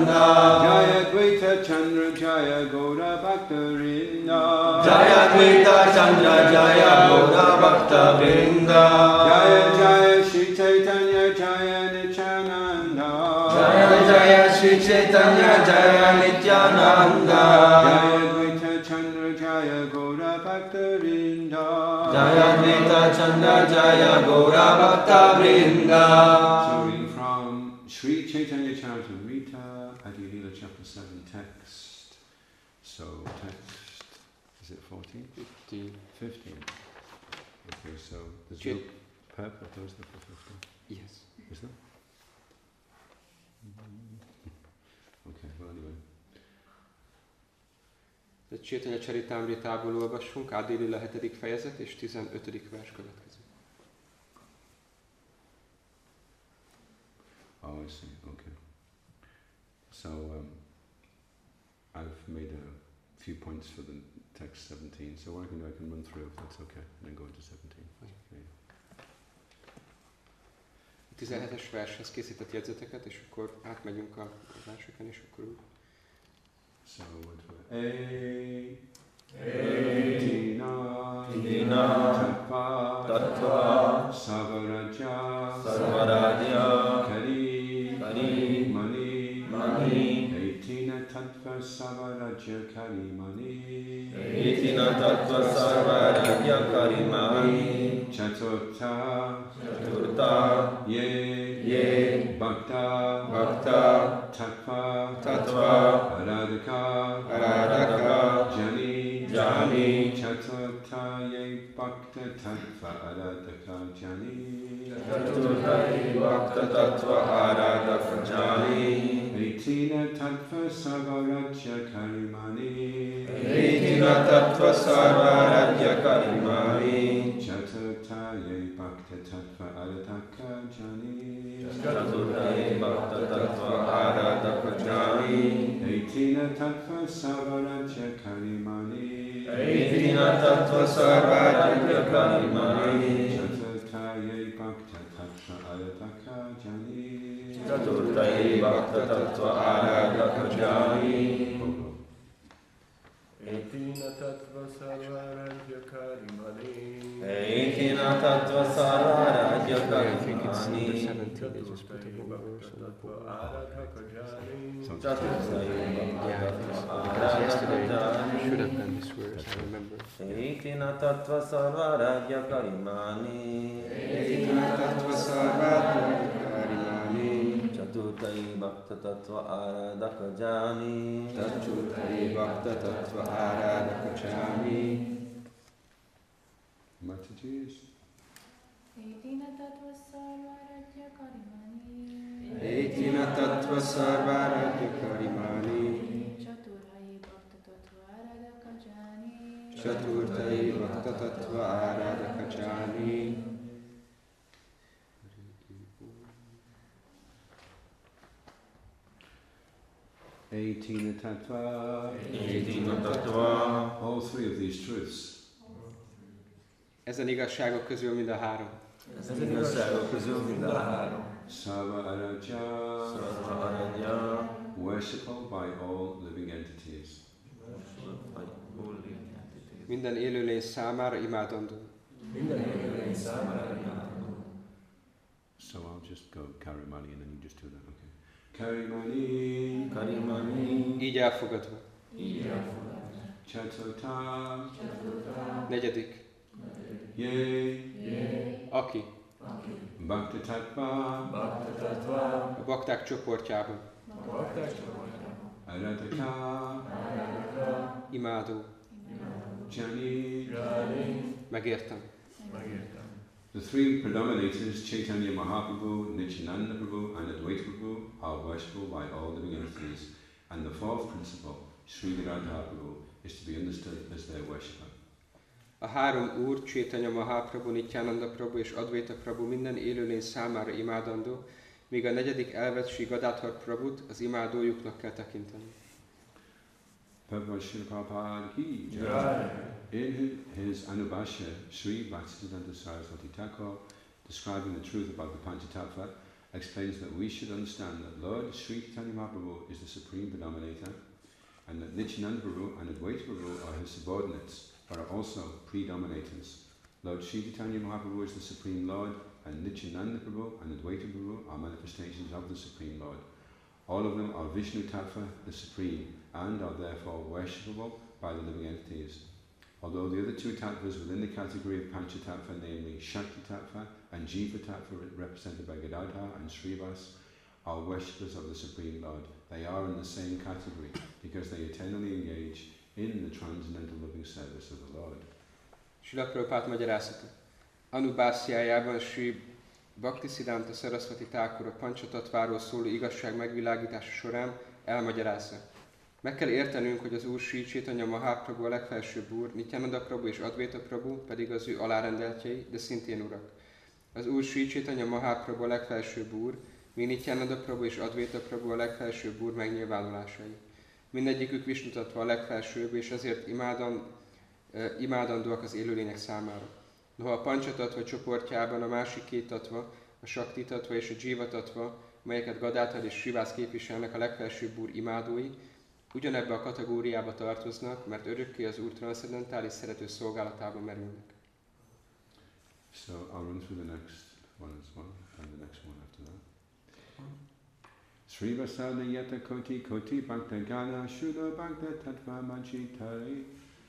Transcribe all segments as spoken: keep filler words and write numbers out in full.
Nityananda Jaya Dvaita Chandra Jaya Gaura Bhakta Vrinda Jaya Dvaita Chandra Jaya Gaura Bhakta Vrinda Jaya Jaya Shri Chaitanya Jaya Nityananda Jaya Jaya Shri Chaitanya Jaya Nityananda Jaya Dvaita Chandra Jaya Gaura Bhakta Vrinda Jaya Dvaita Chandra Jaya Gaura Bhakta Vrinda. So reading from Sri Chaitanya Charitamrita, Adi Leela chapter seven text. So text, is it fourteen? fifteen. fifteen. Okay, so there's Ch- no purpose, there is there for fifteen? Yes. Is there? Okay, well anyway. A Chaitanya Charitamritából olvassunk, Adi Leela hetedik fejezet és tizenötödik vers következik. Oh, I see, okay. So um, I've made a few points for the text seventeen, so what I can do, I can run through if that's okay, and then go into seventeen. Okay. A tizenhetes vershez készített jegyzeteket, és akkor átmegyünk a verseken, és akkor úgy. So what do I... Hey, Tina, Tina, Tattva, Tattva, Savaraja, Sarvaraja, Kari, Kari, Mani, Mani, Eitina Tattva Savaraja Kari Mani, Eitina Tattva Sarvaraja Karimani, Chaturtha, Chaturtha, Ye, Ye, Bhakta, Bhakta, Tattva, Tattva, Aradhaka, Aradhaka, Jani, Jani, Chaturtha Ye Bhakta Tattva Aradhaka Jani, Chaturtha Bhakta Tattva Aradhaka Jani, Eitina Tattva Savaraja Karimani, Eitina Tattva Sarvaraja Karimani, Chaturtha Ye Bhakta Tattva Aradhaka Jani, Chaturtha Bhakta Tattva Aradhaka Jani, Eitina Tattva Savaraja Karimani, Eitina Tattva Sarvaraja Karimani, Chaturtha Ye Bhakta Tattva Aradhaka Jani, Chaturtha Bhakta Tattva Aradhaka Jani, Eitina Tattva Sarvaraja Karimani, Eitina Tattva Sarvaraja I think it's number Karimani, seventeen, they just put a Chaturtha little verse on the Tattva board. Aradhaka Jani, Sounds Yeah, I think so. Because yesterday I should have done this verse, I remember. Eitina Tattva Sarvaraja Karimani, Eitina Tattva Sarvaraja Karimani, Chaturtha Bhakta Tattva Aradhaka Jani, Chaturtha Bhakta Tattva Aradhaka Jani. Mataji's. Eitina Tattva Sarvaraja Karimani, Eitina Tattva Sarvaraja Karimani, Chaturhai Bhakta Tattva Aradhaka Jani, Chaturthai Bhakta Tattva Aradhaka Jani. Eitina Tattva. Eitina Tattva, All three of these truths. Ezen igazságok közül mind a három. ezen igazságok közül mind a három. Sava Araja. Sarvaraja, Worshipable by all living entities. vagy Ulli. Minden élőlény számára imádandó. Minden élőlény számára imádom. So I'll just go Karimani and then you just do that, okay? Karimani. Karimani, Így elfogadva. így elfogadva. Chaturtha. Negyedik. Ye. Aki Bhakta Tattva. Bhakta Tattva, a bakták csoportjában Bhakta Tattva, Aradhaka. imádó, Jani. Jani, megértem. megértem. The three predominators, Chaitanya Mahaprabhu, Nityananda Prabhu and Advaita Prabhu, are worshipable by all living entities. And the fourth principle, Sri Radha Prabhu, is to be understood as their worshipper. A három úr, Chaitanya Mahaprabhu, Nityananda Prabhu és Advaita Prabhu minden élőlény számára imádandó, míg a negyedik elvet Sri Gadadhar Prabhut az imádójuknak kell tekinteni. Prabhupada Srila Prabhupada ki jai. Jai. In his Anubhashya, Sri Bhaktisiddhanta Saraswati Thakur, describing the truth about the Panchatattva explains that we should understand that Lord Sri Chaitanya Mahaprabhu is the supreme predominator, and that Nityananda Prabhu and Advaita Prabhu are his subordinates, but are also predominators. Lord Sri Chaitanya Mahaprabhu is the supreme Lord, and Nityananda Prabhu and Advaita Prabhu are manifestations of the supreme Lord. All of them are Vishnu Tattva, the supreme, and are therefore worshipable by the living entities. Although the other two tattvas within the category of Pancha Tattva, namely Shakti Tattva and Jiva Tattva, represented by Gadadhar and Srivas, are worshippers of the Supreme Lord. They are in the same category because they eternally engage in the transcendental loving service of the Lord. Srila Prabhupád magyarázata. Anubászjájában Sri Bhaktisiddhanta Saraswati Thakur a Pancsatattváról szóló igazság megvilágítása során elmagyarázza. Meg kell értenünk, hogy az Úr Sri Chaitanya Mahaprabhu a legfelsőbb úr, Nityananda Prabhu és Advaita Prabhu pedig az ő alárendeltjei, de szintén urak. Az Úr Sri Chaitanya Mahaprabhu a legfelsőbb úr, míg Nityananda Prabhu és Advaita Prabhu a legfelsőbb úr megnyilvánulásai. Mindegyikük Vishnu Tattva a legfelsőbb, és ezért imádan, uh, imádandóak az élőlények számára. Noha a Pancha Tattva csoportjában a másik két tattva, a Shakti Tattva és a Jiva Tattva, melyeket Gadadhar és Srivas képviselnek, a legfelsőbb úr imádói, ugyanebbe a kategóriába tartoznak, mert örökké az Úr transzcendentális szerető szolgálatában merülnek. So I'll run through the next one as well, and the next one after that. Srivasana yata koti koti bhakta gana shuddha bhakta tattva manchitari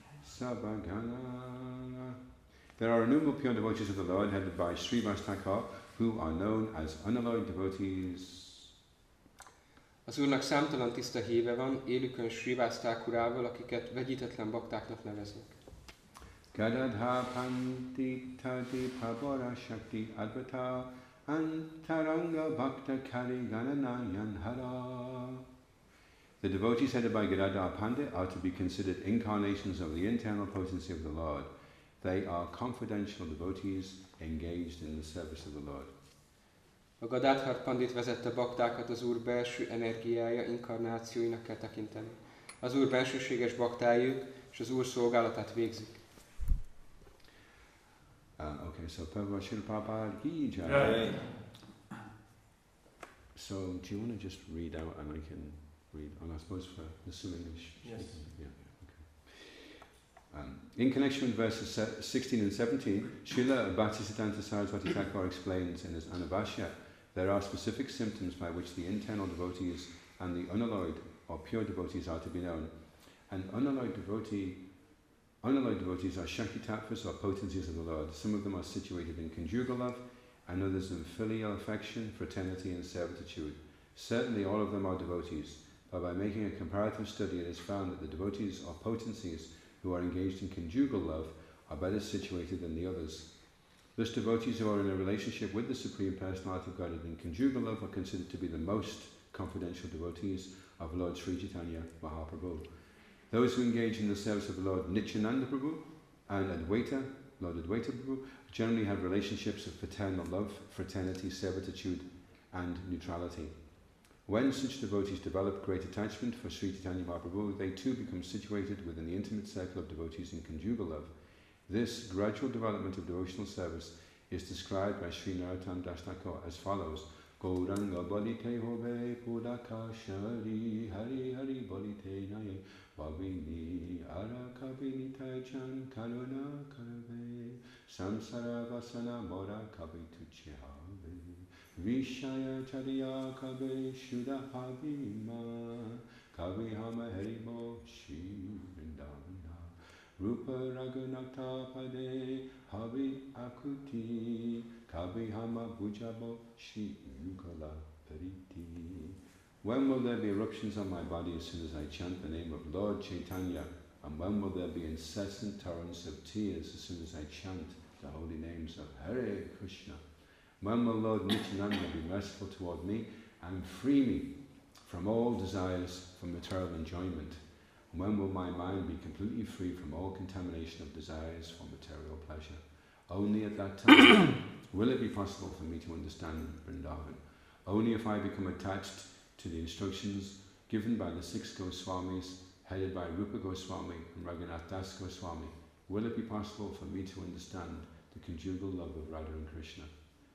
sabhagana. There are innumerable pure devotees of the Lord headed by Srivas Thakur, who are known as unalloyed devotees. Az Úrnak számtalan tiszta híve van, élükön Srivas Thakurával, akiket vegyítetlen baktáknak neveznek. Gadadha panti tadi pavara shakti advata antaranga bhakta kari gananayan hara. The devotees headed by Gadadhar Pandit are to be considered incarnations of the internal potency of the Lord. They are confidential devotees engaged in the service of the Lord. A Gadadhar Pandit vezette baktákat az Úr belső energiája inkarnációinak kell tekinteni. Az Úr bensőséges baktájuk, és az Úr szolgálatát végzik. Uh, okay, so Prabhupada Srila Prabhupada ki jai. So do you want to just read out and I can read, and I suppose for the Sulinglish? Yes. Yeah, okay. Um, in connection with verses sixteen and seventeen, Srila Bhaktisiddhanta Saraswati Thakur explains in his Anubhashya, there are specific symptoms by which the internal devotees and the unalloyed or pure devotees are to be known. And unalloyed devotee, unalloyed devotees are Shakti Tattvas or potencies of the Lord. Some of them are situated in conjugal love, and others in filial affection, fraternity and servitude. Certainly all of them are devotees, but by making a comparative study it is found that the devotees or potencies who are engaged in conjugal love are better situated than the others. Thus devotees who are in a relationship with the Supreme Personality of Godhead in conjugal love are considered to be the most confidential devotees of Lord Sri Chaitanya Mahaprabhu. Those who engage in the service of Lord Nityananda Prabhu and Advaita, Lord Advaita Prabhu, generally have relationships of paternal love, fraternity, servitude and neutrality. When such devotees develop great attachment for Sri Chaitanya Mahaprabhu, they too become situated within the intimate circle of devotees in conjugal love. This gradual development of devotional service is described by Sri Narottam Das Thakur as follows: Gauranga balite hobe pudaka shari hari hari balite naye babini arakabini taichan karuna karave samsara vasana mora kabituchihave vishaya chariya kabe shuddha habima kavi hama haribo shri vrindavana rupa raghunatha pade havi akuti kavi hama bujabo shri yugala pariti. When will there be eruptions on my body as soon as I chant the name of Lord Chaitanya? And when will there be incessant torrents of tears as soon as I chant the holy names of Hare Krishna? When will Lord Nityananda be merciful toward me and free me from all desires for material enjoyment? And when will my mind be completely free from all contamination of desires for material pleasure? Only at that time will it be possible for me to understand Vrindavan. Only if I become attached to the instructions given by the six Goswamis, headed by Rupa Goswami and Raghunath Das Goswami, will it be possible for me to understand the conjugal love of Radha and Krishna.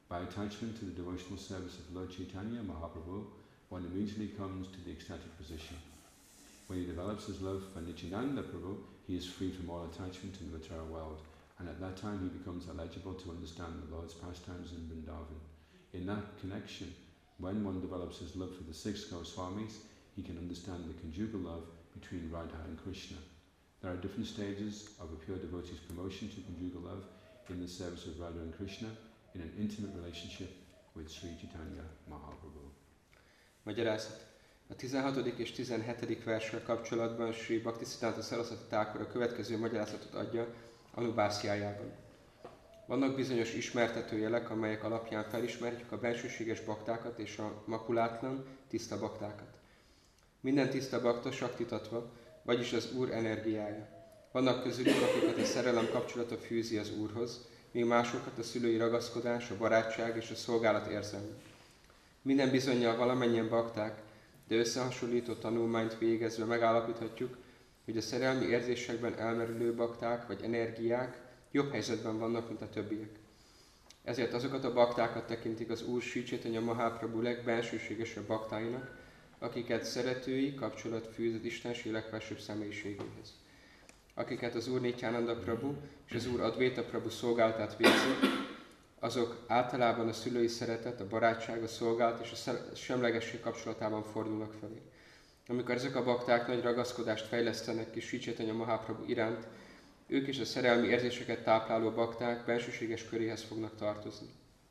By attachment to the devotional service of Lord Chaitanya Mahaprabhu, one immediately comes to the ecstatic position. When he develops his love for Nityananda Prabhu, he is free from all attachment in the material world, and at that time he becomes eligible to understand the Lord's pastimes in Vrindavan. In that connection, when one develops his love for the six Goswamis, he can understand the conjugal love between Radha and Krishna. There are different stages of a pure devotee's promotion to conjugal love in the service of Radha and Krishna in an intimate relationship with Sri Chaitanya Mahaprabhu. Magyarázat. A tizenhatodik és tizenhetedik verssel kapcsolatban Sri Bhaktisiddhanta Saraswati Thakur a következő magyarázatot adja Anubhásjájában. Vannak bizonyos ismertető jelek, amelyek alapján felismerjük a bensőséges baktákat és a makulátlan, tiszta baktákat. Minden tiszta bakta saktitatva, vagyis az Úr energiája. Vannak közülük, akiket a szerelem kapcsolata fűzi az Úrhoz, míg másokat a szülői ragaszkodás, a barátság és a szolgálat érzelme. Minden bizonnyal valamennyien bakták, de összehasonlító tanulmányt végezve megállapíthatjuk, hogy a szerelmi érzésekben elmerülő bakták vagy energiák jobb helyzetben vannak, mint a többiek. Ezért azokat a baktákat tekintik az Úr Sri Chaitanya Mahaprabhu legbensőségesebb baktáinak, akiket szeretői kapcsolat fűz az Istenség legfelsőbb személyiségéhez. Akiket az Úr Nityananda Prabhu és az Úr Advaita Prabhu szolgálatát végzi, azok általában a szülői szeretet, a barátság, a szolgálat és a semlegesség kapcsolatában fordulnak felé. Amikor ezek a bakták nagy ragaszkodást fejlesztenek ki Sri Chaitanya Mahaprabhu iránt, ők is a szerelmi érzéseket tápláló bakták bensőséges köréhez fognak tartozni.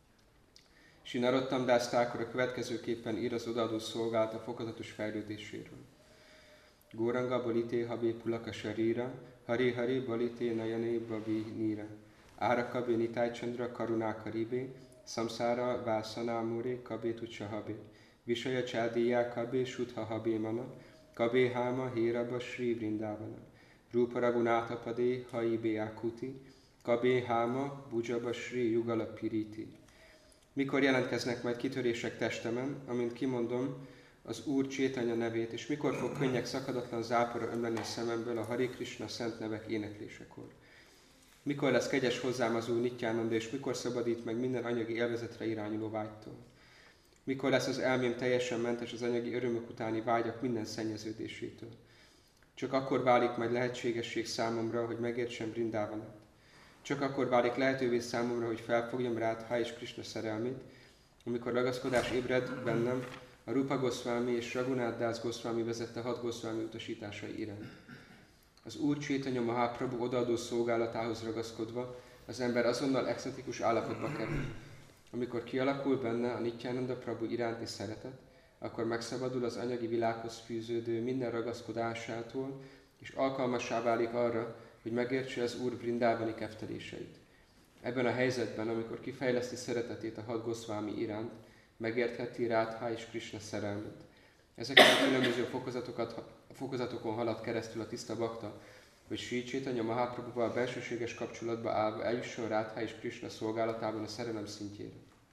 Sri Narottam Das Thakur a következőképpen ír az odaadó szolgálat a fokozatos fejlődéséről. Góranga balité habé pulaka sarira, hari hari balité nayané babi nira. Ára kabé nitáj chandra karuná karibé, samsára vásanámuré kabé tucsa habé. Visaya csádíjá kabé sutha habé mana, kabé háma héraba Sri Vrindavana. Rupa Raghunatha padé haibé akuti, kabé háma bujaba Sri Yugala piriti. Mikor jelentkeznek majd kitörések testemen, amint kimondom az Úr Chaitanya nevét, és mikor fog könnyek szakadatlan zápora ömleni a szememből a Hare Krishna szent nevek éneklésekor. Mikor lesz kegyes hozzám az Úr Nityananda, és mikor szabadít meg minden anyagi élvezetre irányuló vágytól. Mikor lesz az elmém teljesen mentes az anyagi örömök utáni vágyak minden szennyeződésétől. Csak akkor válik majd lehetségesség számomra, hogy megértsem Vrindavanát. Csak akkor válik lehetővé számomra, hogy felfogjam Radha és Krishna szerelmét, amikor ragaszkodás ébred bennem a Rupa Goswami és Raghunath Das Goswami vezette hat Goswami utasításai iránt. Az Úr Chaitanya Mahaprabhu odaadó szolgálatához ragaszkodva az ember azonnal extatikus állapotba kerül. Amikor kialakul benne a Nityananda Prabhu iránti szeretet, akkor megszabadul az anyagi világhoz fűződő minden ragaszkodásától, és alkalmassá válik arra, hogy megértse az Úr Vrindávani kefteléseit. Ebben a helyzetben, amikor kifejleszti szeretetét a hat Goswami iránt, megértheti Radha és Krishna szerelmet. Ezeken a különböző fokozatokat, fokozatokon halad keresztül a tiszta bakta, hogy Sri Chaitanya Mahaprabhuval bensőséges kapcsolatba állva eljusson Radha és Krishna szolgálatában a szerelem szintjére.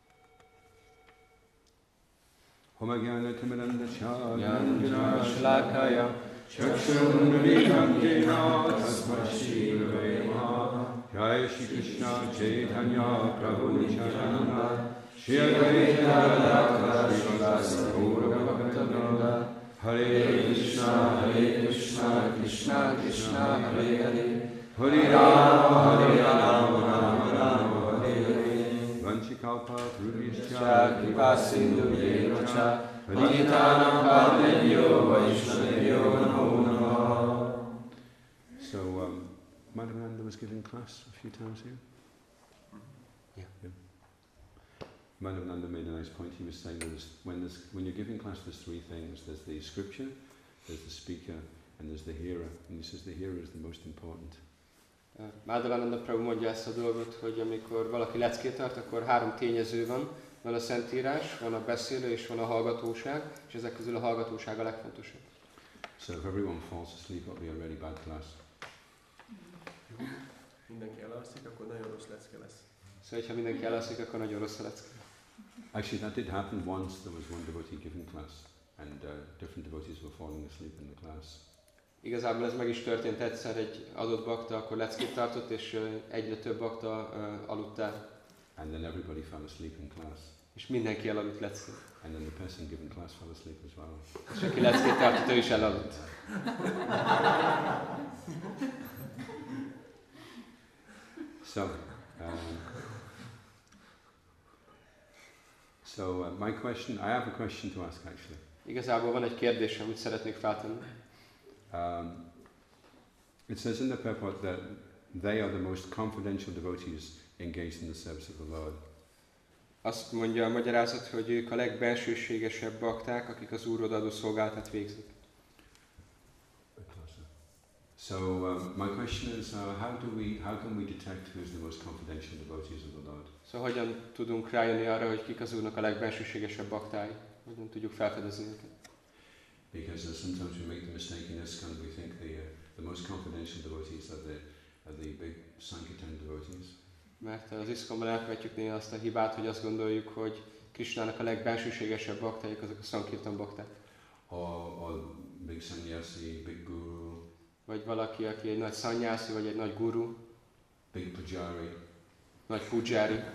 Homagyana Kamarandacsa Jnana Shlakaya Chakshunritam Jena Tasmat Shri Gurave Namaha Jai Shri Krishna Chaitanya Prabhu Nityananda Shri Advaita Radha Srivastava Gaura Bhakta Hare Krishna Hare Krishna Krishna Krishna Hare Hare Hare Rama Hare Rama Rama Rama Hare Hare Vanchikalpa Trubhyascha Kripa Sindhu Yevacha Panitanam Padmebhyo Vaishnavyo Namo Namaha. So, um, Madhavananda was giving class a few times here? Yeah. yeah. Madhavananda made a nice point. He was saying that there's, when, there's, when you're giving class, there's three things. There's the scripture, there's the speaker, and there's the hearer. And he says the hearer is the most important. Madhavananda Prabhu mondja ezt a dolgot, hogy amikor valaki leckét tart, akkor három tényező van. Van a Szentírás, van a beszélő és van a hallgatóság, és ezek közül a hallgatóság a legfontosabb. So if everyone falls asleep, it'll be a really bad class. Mindenki elalszik, akkor nagyon rossz lecke lesz. Szóval, ha mindenki elalszik, akkor nagyon rossz a lecke. Actually, that did happen once. There was one devotee giving class, and uh, different devotees were falling asleep in the class. Igazából ez meg is történt egyszer, egy adott bakta akkor leckét tartott, és uh, egyre több bakta uh, aludt el. And then everybody fell asleep in class. És mindenki elaludt leckét. And then the person giving class fell asleep as well. És aki leckét tartott, ő is elaludt. So, um, so uh, my question, I have a question to ask actually. Igazából van egy kérdésem, amit szeretnék feltenni. Um, it says in the purport that they are the most confidential devotees engaged in the service of the Lord. Azt mondja a magyarázat, hogy ők a legbensőségesebb bakták, akik az Úr odaadó szolgálatát végzik. So um, my question is, uh, how do we, how can we detect who is the most confidential devotees of the Lord? Szóval hogyan tudunk rájönni arra, hogy kik az Úrnak a legbensőségesebb baktái? Hogyan tudjuk felfedezni őket? Because uh, sometimes we make the mistake in ISKCON, we think the uh, the most confidential devotees are the are the big Sankirtan devotees. Mert az iszkonban elkövetjük néha azt a hibát, hogy azt gondoljuk, hogy Krisnának a legbensőségesebb baktáik azok a Sankirtan bakták. Or, or big sannyasi, big guru, Vagy valaki, aki egy nagy szanyászi, vagy egy nagy guru, big pujari. nagy pudzsári. Uh,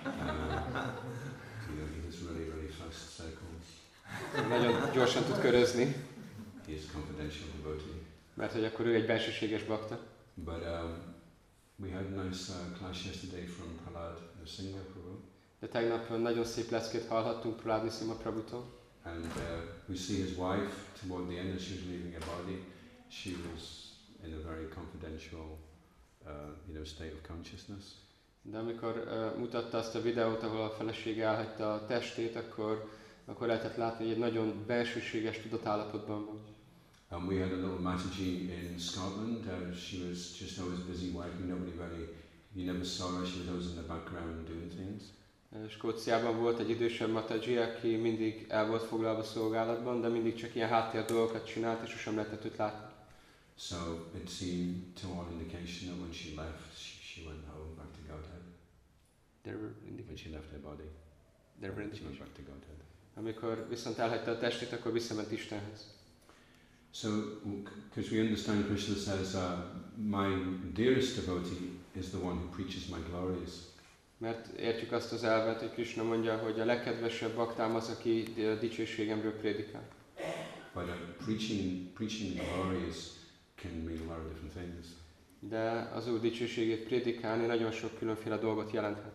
you know, he does really, really fast circles. Nagyon gyorsan tud körözni, He is a confidential devotee. mert hogy akkor ő egy bensőséges bakta. But um, we had a nice uh, class yesterday from Prahlad Nrsimha Prabhu. De tegnap nagyon szép leckét hallhattunk Prahlad Nrsimha Prabhutól. And uh, we see his wife toward the end as she was leaving her body. She was in a very confidential, uh, you know, state of consciousness. De amikor uh, mutatta azt a videót, ahol a felesége elhagyta a testét, akkor, akkor lehetett látni, hogy egy nagyon bensőséges tudatállapotban van. And we had a little Mataji in Scotland. Uh, she was just always busy working. Nobody really, you never saw her. She was always in the background doing things. Skóciában volt egy idősebb Mataji, aki mindig el volt foglalva szolgálatban, de mindig csak ilyen háttér dolgokat csinált, és sosem lehetett őt látni. So it seemed to all indication that when she left, she, she went home back to Godhead. There were When she left her body, There were she went indications. back to Godhead. Amikor viszont elhagyta a testét, akkor visszament Istenhez. So, because we understand Krishna says, uh, my dearest devotee is the one who preaches my glories. Mert értjük azt az elvet, hogy Krishna mondja, hogy a legkedvesebb baktám az, aki a dicsőségemről prédikál. But uh, preaching, preaching the glories can mean a lot of different things. De az Úr dicsőségét prédikálni nagyon sok különféle dolgot jelenthet.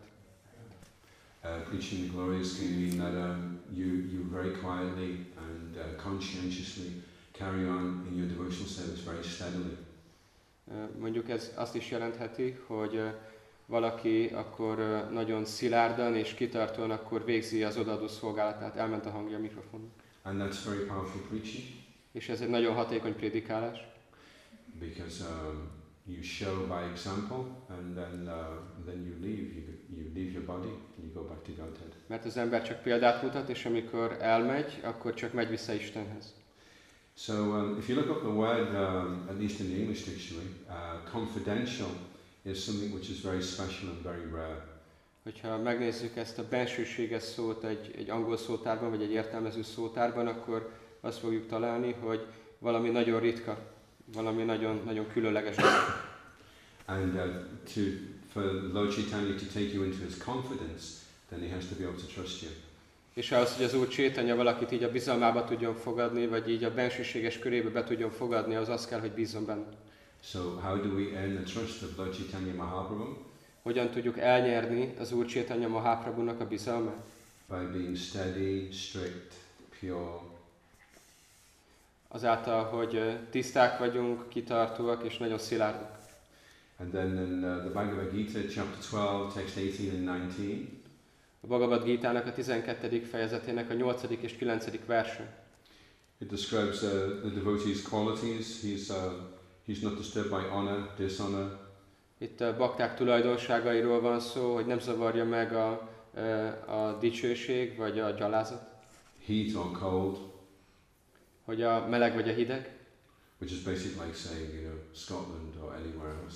Uh, preaching the glories can mean that um, you, you very quietly and uh, conscientiously carry on in your devotional service very steadily. Mondjuk ez azt is jelentheti, hogy valaki akkor nagyon szilárdan és kitartóan akkor végzi az odaadó szolgálatát, elment a hangja a mikrofonnak. And that's very powerful preaching. És ez egy nagyon hatékony prédikálás. Because um, you show by example, and then uh, then you leave. You, you leave your body, and you go back to Godhead. Mert az ember csak példát mutat, és amikor elmegy, akkor csak megy vissza Istenhez. So um, if you look up the word, um, at least in the English dictionary, uh, confidential is something which is very special and very rare. Hogyha megnézzük ezt a bensőséges szót egy, egy angol szótárban, vagy egy értelmező szótárban, akkor azt fogjuk találni, hogy valami nagyon ritka, valami nagyon, nagyon különleges dolog. And uh, to, for Lord Chaitanya to take you into his confidence, then he has to be able to trust you. És ahhoz, hogy az Úr Chaitanya valakit így a bizalmába tudjon fogadni, vagy így a bensőséges körébe be tudjon fogadni, az az kell, hogy bízzon benne. So how do we earn the trust of Lord Chaitanya Mahaprabhu? Hogyan tudjuk elnyerni az Úr Chaitanya Mahaprabhunak a bizalmát? By being steady, strict, pure. Azáltal, hogy tiszták vagyunk, kitartóak és nagyon szilárdak. And then in uh, the Bhagavad Gita, chapter twelve, text eighteen and nineteen, A Bhagavad Gita-nak a tizenkettedik fejezetének a nyolcadik és kilencedik verse. it describes uh, the devotee's qualities. He's, uh, he's not disturbed by honor, dishonor. Itt a bakták tulajdonságairól van szó, hogy nem zavarja meg a, a dicsőség vagy a gyalázat, Heat or cold, hogy a meleg vagy a hideg. which is basically like saying, you know, Scotland or anywhere else.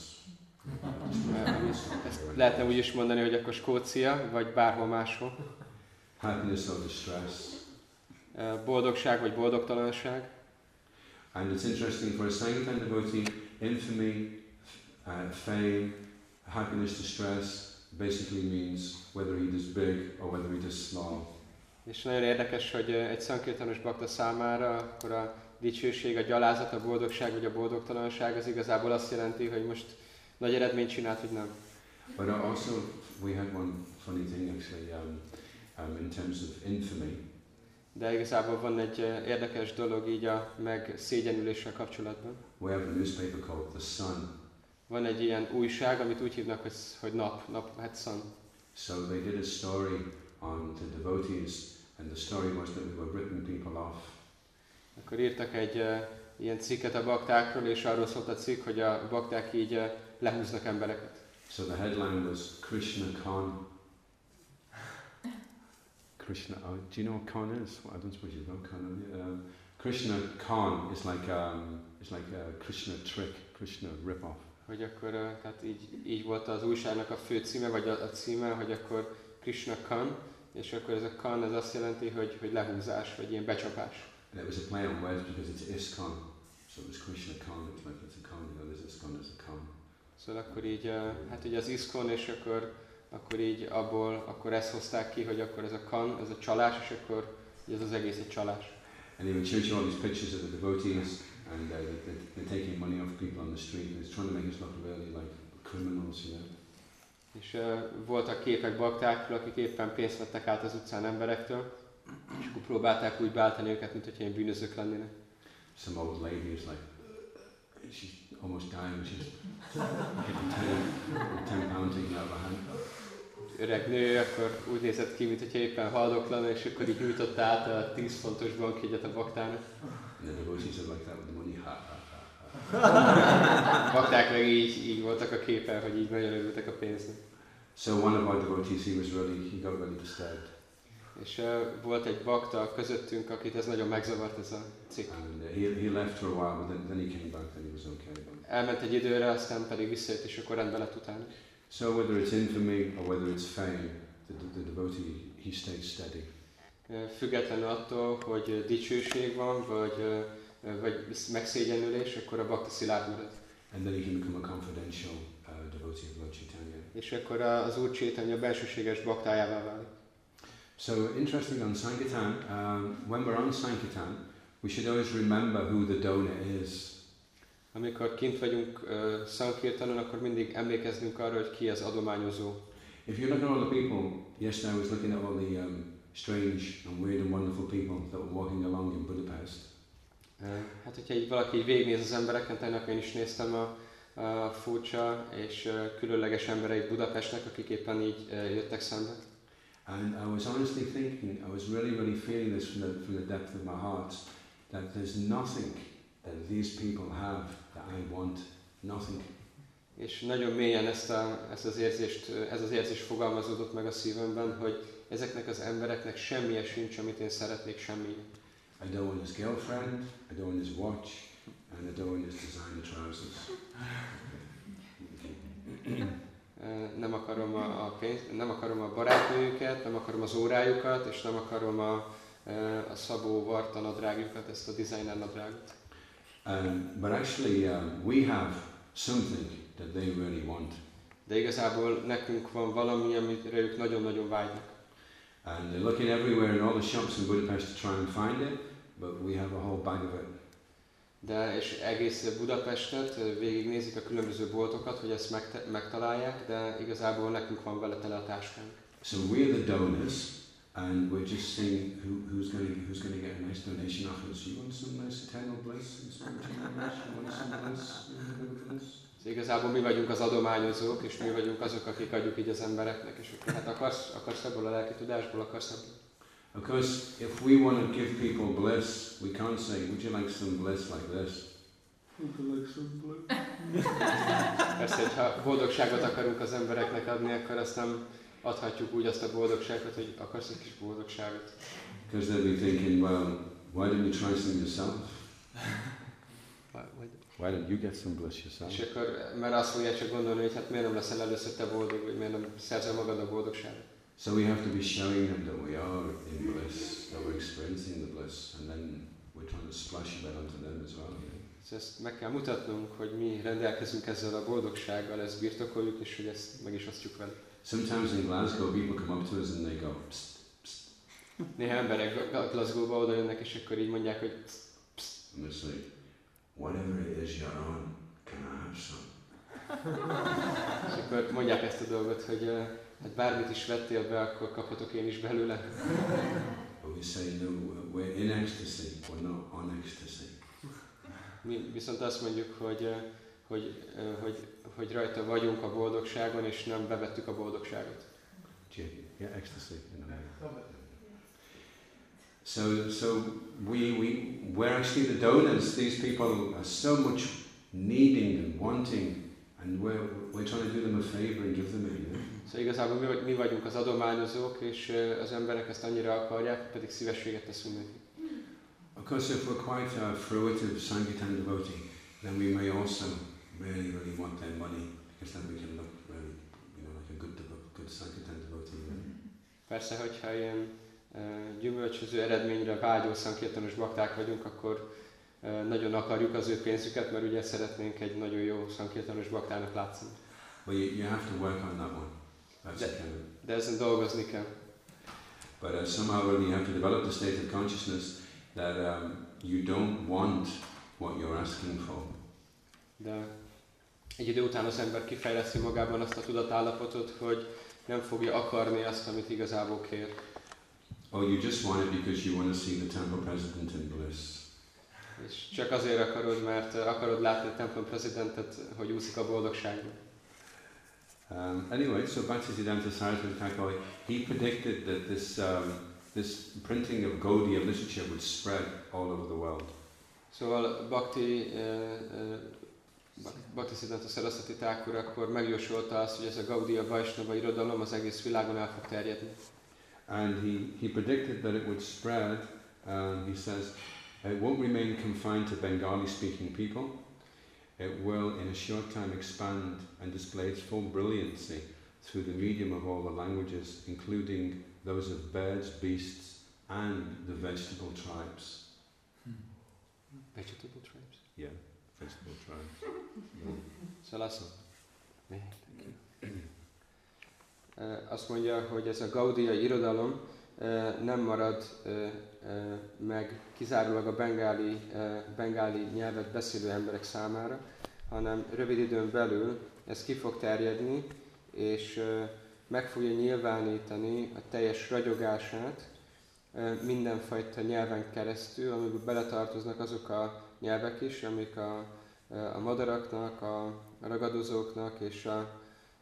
Ezt lehetne úgy is mondani, hogy akkor Skócia, vagy bárhol máshol. Happiness or distress. Boldogság vagy boldogtalanság. And it's interesting for a Sankirtan devotee, infamy, uh, fame, happiness, distress, basically means whether he does big or whether he does small. És nagyon érdekes, hogy egy szankirtanos bakta számára akkor a dicsőség, a gyalázat, a boldogság vagy a boldogtalanság az igazából azt jelenti, hogy most nagy eredményt csinált, vagy nem. But also we had one funny thing actually um, um, in terms of infamy. De igazából van egy eh, érdekes dolog így a meg szégyenüléssel kapcsolatban. We have a newspaper called The Sun. Van egy ilyen újság, amit úgy hívnak, hogy, hogy nap, nap, hát sun. So they did a story on the devotees, and the story was that we were ripping people off. Akkor írtak egy uh, ilyen cikket a baktákról, és arról szólt a cikk, hogy a bakták így uh, lehúznak embereket. So the headline was Krishna Khan. Krishna, oh, do you know what Khan is? Well, I don't suppose you know Khan. Um, Krishna Khan is like um, is like a Krishna trick, Krishna rip-off. Hogy akkor, uh, tehát így, így volt az újságnak a fő címe, vagy a, a címe, hogy akkor Krishna Khan, és akkor ez a Khan, ez azt jelenti, hogy, hogy lehúzás, vagy ilyen becsapás. And it was a play on words because it's ISKCON. So it was Krishna Khan, it's like it's a Khan, you know, there's ISKCON, there's a Khan. Szóval akkor így, uh, hát ugye az ISKCON, és akkor, akkor így abból, akkor ezt hozták ki, hogy akkor ez a Khan, ez a csalás, és akkor ez az egész egy csalás. And he would show you all these pictures of the devotees, and uh, they're, they're taking money off people on the street, and he's trying to make us look really like criminals, you know. És uh, voltak képek baktákról, akik éppen pénzt vettek át az utcán emberektől, és akkor próbálták úgy beállítani őket, mint hogyha ilyen bűnözők lennének. Some old lady is like, she's almost dying, she's getting ten, ten pounds taken out of her hand. Öreg nő, akkor úgy nézett ki, mint hogyha éppen haldoklana, és akkor így nyújtotta át a tíz fontos bankjegyet a baktának. And the devotees are like that with the money, ha ha ha ha. Bakták meg így, így voltak a képen, hogy így nagyon örültek a pénznek. So one of our devotees, he was really, he got really disturbed. És uh, volt egy bakta közöttünk, akit ez nagyon megzavart ez a cikk. And uh, he, he left for a while, but then, then he came back and he was okay. But Elment egy időre, aztán pedig visszajött, és akkor rendben lett utána. so whether it's infamy or whether it's fame, the, the, the devotee, he stays steady. Uh, Függetlenül attól, hogy uh, dicsőség van, vagy, uh, vagy megszégyenülés, akkor a bakta szilárd marad. And then he can become a confidential uh, devotee of Lord Chaitanya. És akkor az Úr Chaitanya belsőséges baktájává válik. So interesting on Sankirtan, um, when we're on Sankirtan, we should always remember who the donor is. Amikor kint vagyunk uh, Sankirtanon, akkor mindig emlékeznünk arra, hogy ki az adományozó. If you look at all the people, yesterday I was looking at all the um, strange and weird and wonderful people that were walking along in Budapest. Uh, hát, hogyha így valaki így végignéz az embereken, tegnap én is néztem a, a furcsa és uh, különleges embereit Budapestnek, akik éppen így uh, jöttek szembe. And I was honestly thinking, I was really, really feeling this from the, from the depth of my heart, that there's nothing that these people have that I want, nothing. És nagyon mélyen ezt, a, ezt az érzést, ez az érzés fogalmazódott meg a szívemben, hogy ezeknek az embereknek semmilyen sincs, amit én szeretnék, semmi. I don't want his girlfriend, I don't want his watch, and I don't want his designer trousers. Nem akarom a, a pénz, nem akarom a barátnőjüket, nem akarom az órájukat, és nem akarom a, a Szabó Varta nadrágjukat, ezt a designer nadrágot. Um, but actually, um, we have something that they really want. De igazából nekünk van valami, amire ők nagyon-nagyon vágynak. And they're looking everywhere in all the shops in Budapest to try and find it, but we have a whole bag of it. De és egész Budapestet végignézik a különböző boltokat, hogy ezt megte- megtalálják, de igazából nekünk van vele tele a táskánk. So we're the donors, and we're just seeing who, who's going to who's going to get a nice donation off us. You want some nice eternal bliss? You want some bliss? Szóval igazából mi vagyunk az adományozók, és mi vagyunk azok, akik adjuk így az embereknek, és akkor hát akarsz, akarsz ebből a lelki tudásból, akarsz ebből. Of course, if we want to give people bliss, we can't say, would you like some bliss like this? Would you like some bliss? Persze, hogyha boldogságot akarunk az embereknek adni, akkor azt nem adhatjuk úgy azt a boldogságot, hogy akarsz egy kis boldogságot. Because they'll be thinking, well, why don't you try some yourself? Why don't you get some bliss yourself? És akkor, mert azt fogják csak gondolni, hogy hát miért nem leszel először te boldog, vagy miért nem szerzel magad a boldogságot. So we have to be showing them that we are in bliss, that we're experiencing the bliss, and then we're trying to splash that onto them as well. You know? Szóval ezt meg kell mutatnunk, hogy mi rendelkezünk ezzel a boldogsággal, ezt birtokoljuk, és hogy ezt meg is osztjuk velük. Sometimes in Glasgow, people come up to us and they go, psst, psst. Néha emberek Glasgow-ba oda jönnek, és akkor így mondják, hogy psz, psz. And they say, whatever it is you're on, can I have some? És akkor mondják ezt a dolgot, hogy uh, hát bármit is vettél be, akkor kaphatok én is belőle. But we say, no, we're in ecstasy, we're not on ecstasy. Mi viszont azt mondjuk, hogy, uh, hogy, uh, hogy, hogy rajta vagyunk a boldogságon, és nem bevettük a boldogságot. Yeah, ecstasy. In so, so we, we, we're actually the donors. These people are so much needing and wanting, and we're, we're trying to do them a favor and give them it, you know? Szóval igazából mi, mi vagyunk az adományozók, és uh, az emberek ezt annyira akarják, pedig szívességet teszünk neki. Of course, if we're quite a fruitive Sankirtan devotee, then we may also really, really want their money, because then we can look really, you know, like a good, good Sankirtan devotee. Persze, hogyha ilyen uh, gyümölcsöző eredményre vágyó szankirtanos bakták vagyunk, akkor uh, nagyon akarjuk az ő pénzüket, mert ugye szeretnénk egy nagyon jó szankirtanos baktának látszani. Well, you, you have to work on that one. That's De, the kind of, de ezen dolgozni kell. but uh, somehow really you have to develop the state of consciousness that um, you don't want what you're asking for. De egy idő után az ember kifejleszi magában azt a tudatállapotot, hogy nem fogja akarni azt, amit igazából kér. Or you just want it because you want to see the temple president in bliss. És csak azért akarod, mert akarod látni a templom prezidentet, hogy úszik a boldogságban. Um, anyway, so Bhaktisiddhanta Saraswati Thakur, he predicted that this um, this printing of Gaudiya literature would spread all over the world. Szóval Bhakti, uh, uh, Bhaktisiddhanta Saraswati Thakur akkor megjósolta azt, hogy ez a Gaudiya Vaishnava irodalom az egész világon el fog terjedni. And he, he predicted that it would spread, um, he says, it won't remain confined to Bengali-speaking people. It will, in a short time, expand and display its full brilliancy through the medium of all the languages, including those of birds, beasts, and the vegetable tribes. Vegetable tribes? Yeah, vegetable tribes. Mm. Szóval azt, azt mondja, hogy ez a Gaudiya irodalom nem marad meg kizárólag a bengáli, bengáli nyelvet beszélő emberek számára, hanem rövid időn belül ez ki fog terjedni, és meg fogja nyilvánítani a teljes ragyogását mindenfajta nyelven keresztül, amiben beletartoznak azok a nyelvek is, amik a, a madaraknak, a ragadozóknak és a, a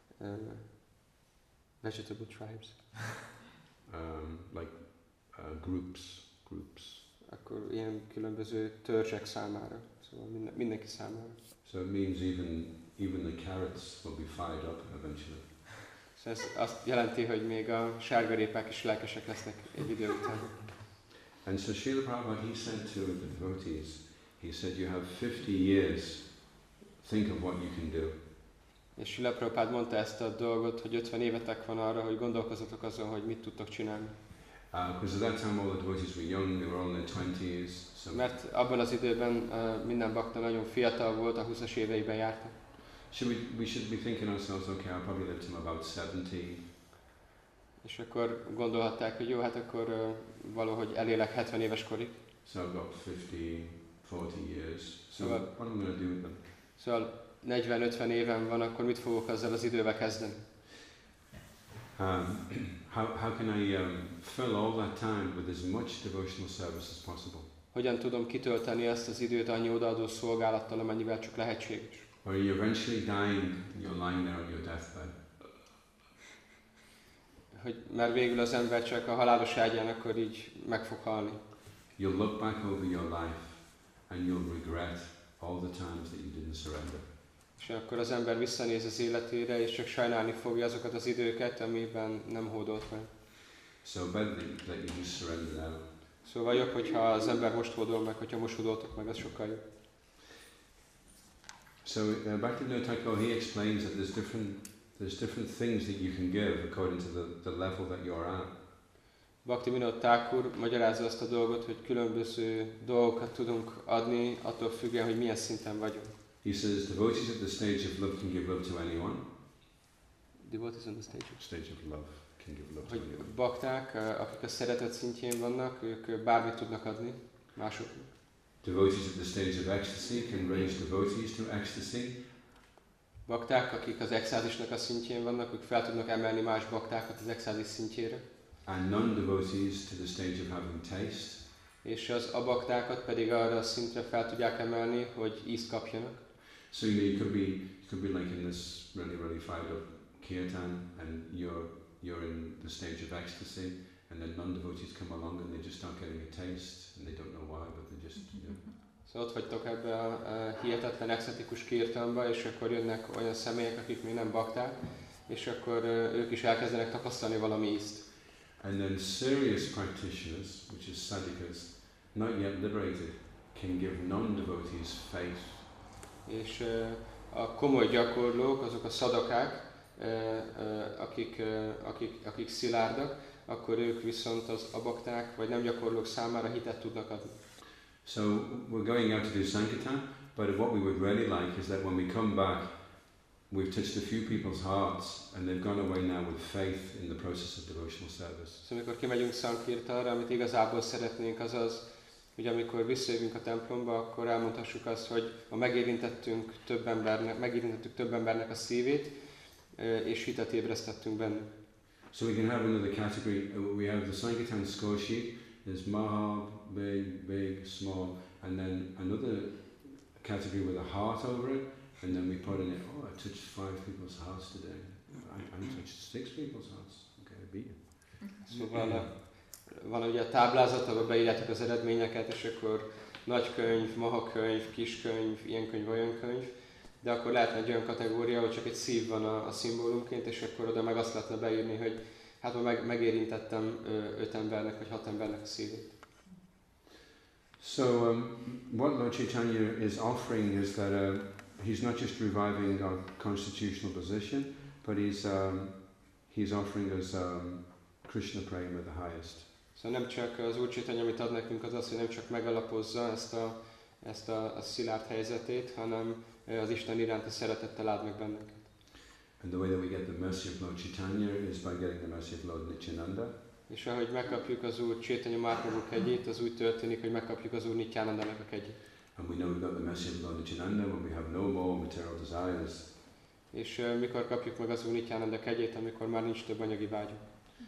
vegetable tribes. Um, like uh, groups, groups. Akkor ilyen különböző törzsek számára, szóval minden, mindenki számára. So it means even even the carrots will be fired up eventually. Szóval ez azt jelenti, hogy még a sárgarépák is lelkesek lesznek egy idő után. And so Srila Prabhupada, he said to the devotees, he said, you have fifty years, think of what you can do. És Srila Prabhupada mondta ezt a dolgot, hogy ötven évetek van arra, hogy gondolkozzatok azon, hogy mit tudtok csinálni. Because uh, at that time all the devotees were young, they were all in their twenties. So Mert abban az időben uh, minden bakta nagyon fiatal volt, a húszas éveiben jártak. should we, we should be thinking ourselves, okay, I'll probably live till about seventy. És akkor gondolhatták, hogy jó, hát akkor uh, valahogy elélek hetven éves korig. So I've got fifty, forty years. So Well- what am I going to do with them? Szóval negyven-ötven éven van, akkor mit fogok ezzel az idővel kezdeni? Um, how, how can I um, fill all that time with as much devotional service as possible? Hogyan tudom kitölteni ezt az időt annyi odaadó szolgálattal, amennyivel csak lehetséges? Or you eventually dying, you're lying there on your deathbed. Hogy, mert végül az ember csak a halálos ágyán akkor így meg fog halni. You'll look back over your life and you'll regret all the times that you didn't surrender. És akkor az ember visszanéz az életére, és csak sajnálni fogja azokat az időket, amiben nem hódolt meg. So better that you just surrender now. Szóval jobb, hogyha az ember most hódol meg, hogyha most hódoltok meg, az sokkal jobb. So uh, Bhaktivinoda Thakur, he explains that there's different there's different things that you can give according to the, the level that you're at. Bhaktivinoda Thakur magyarázza azt a dolgot, hogy különböző dolgokat tudunk adni, attól függően, hogy milyen szinten vagyunk. He says devotees at the stage of love can give love to anyone. devotees on the stage. Stage of love can give love to Hogy anyone. bakták, uh, akik a szeretet szintjén vannak, ők uh, bármit tudnak adni másoknak. Devotees at the stage of ecstasy can raise devotees to ecstasy. Bakták, akik az extázisnak a szintjén vannak, ők fel tudnak emelni más baktákat az extázis szintjére. And non-devotees to the stage of having taste. És az abaktákat pedig arra a szintre fel tudják emelni, hogy ízt kapjanak. So you know, you could be you could be like in this really really fired up kirtan, and you're you're in the stage of ecstasy, and then non-devotees come along and they just start getting a taste, and they don't know why, but they just you know. Szóval ott vagytok ebbe a, a hihetetlen extatikus kirtanba, és akkor jönnek olyan személyek, akik még nem bakták, és akkor uh, ők is elkezdenek tapasztalni valami ízt. And then serious practitioners, which is sadhakas, not yet liberated, can give non-devotees faith. És uh, a komoly gyakorlók, azok a szadakák, uh, uh, akik, uh, akik, akik szilárdak, akkor ők viszont az abakták, vagy nem gyakorlók számára hitet tudnak adni. So we're going out to do Sankirtan, but what we would really like is that when we come back, we've touched a few people's hearts and they've gone away now with faith in the process of devotional service. Szóval amikor kimegyünk Sankirtanra, amit igazából szeretnénk, az az, hogy amikor visszajövünk a templomba, akkor elmondhassuk azt, hogy ma megérintettünk több embernek, megérintettük több embernek a szívét, és hitet ébresztettünk bennük. So we can have another category. We have the Sankirtan score sheet. There's Maha, big, big, small, and then another category with a heart over it, and then we put in it, oh, I touched five people's hearts today. I, I touched six people's hearts. Okay, I beat you. Szóval van ugye a táblázat, ahol beírjátok az eredményeket, és akkor nagy könyv, maha könyv, kis könyv, ilyen könyv, olyan könyv, de akkor lehetne egy olyan kategória, hogy csak egy szív van a, a szimbólumként, és akkor oda meg azt lehetne beírni, hogy hát ma meg, megérintettem ö, öt embernek, vagy hat embernek a szívét. So um, what Lord Chaitanya is offering is that uh, he's not just reviving our constitutional position, but he's um, he's offering us um, Krishna Prema, the highest. Szóval nem csak az Úr Chaitanya, amit ad nekünk, az az, hogy nem csak megalapozza ezt a, ezt a, a szilárd helyzetét, hanem az Isten iránti szeretettel áld meg bennünket. And the way that we get the mercy of Lord Chaitanya is by getting the mercy of Lord Nityananda. És ahogy megkapjuk az Úr Chaitanya Mahaprabhu kegyét, az úgy történik, hogy megkapjuk az Úr Nityanandának a kegyét. And we know we've got the mercy of Lord Nityananda when we have no more material desires. És uh, mikor kapjuk meg az Úr Nityananda kegyét, amikor már nincs több anyagi vágyunk.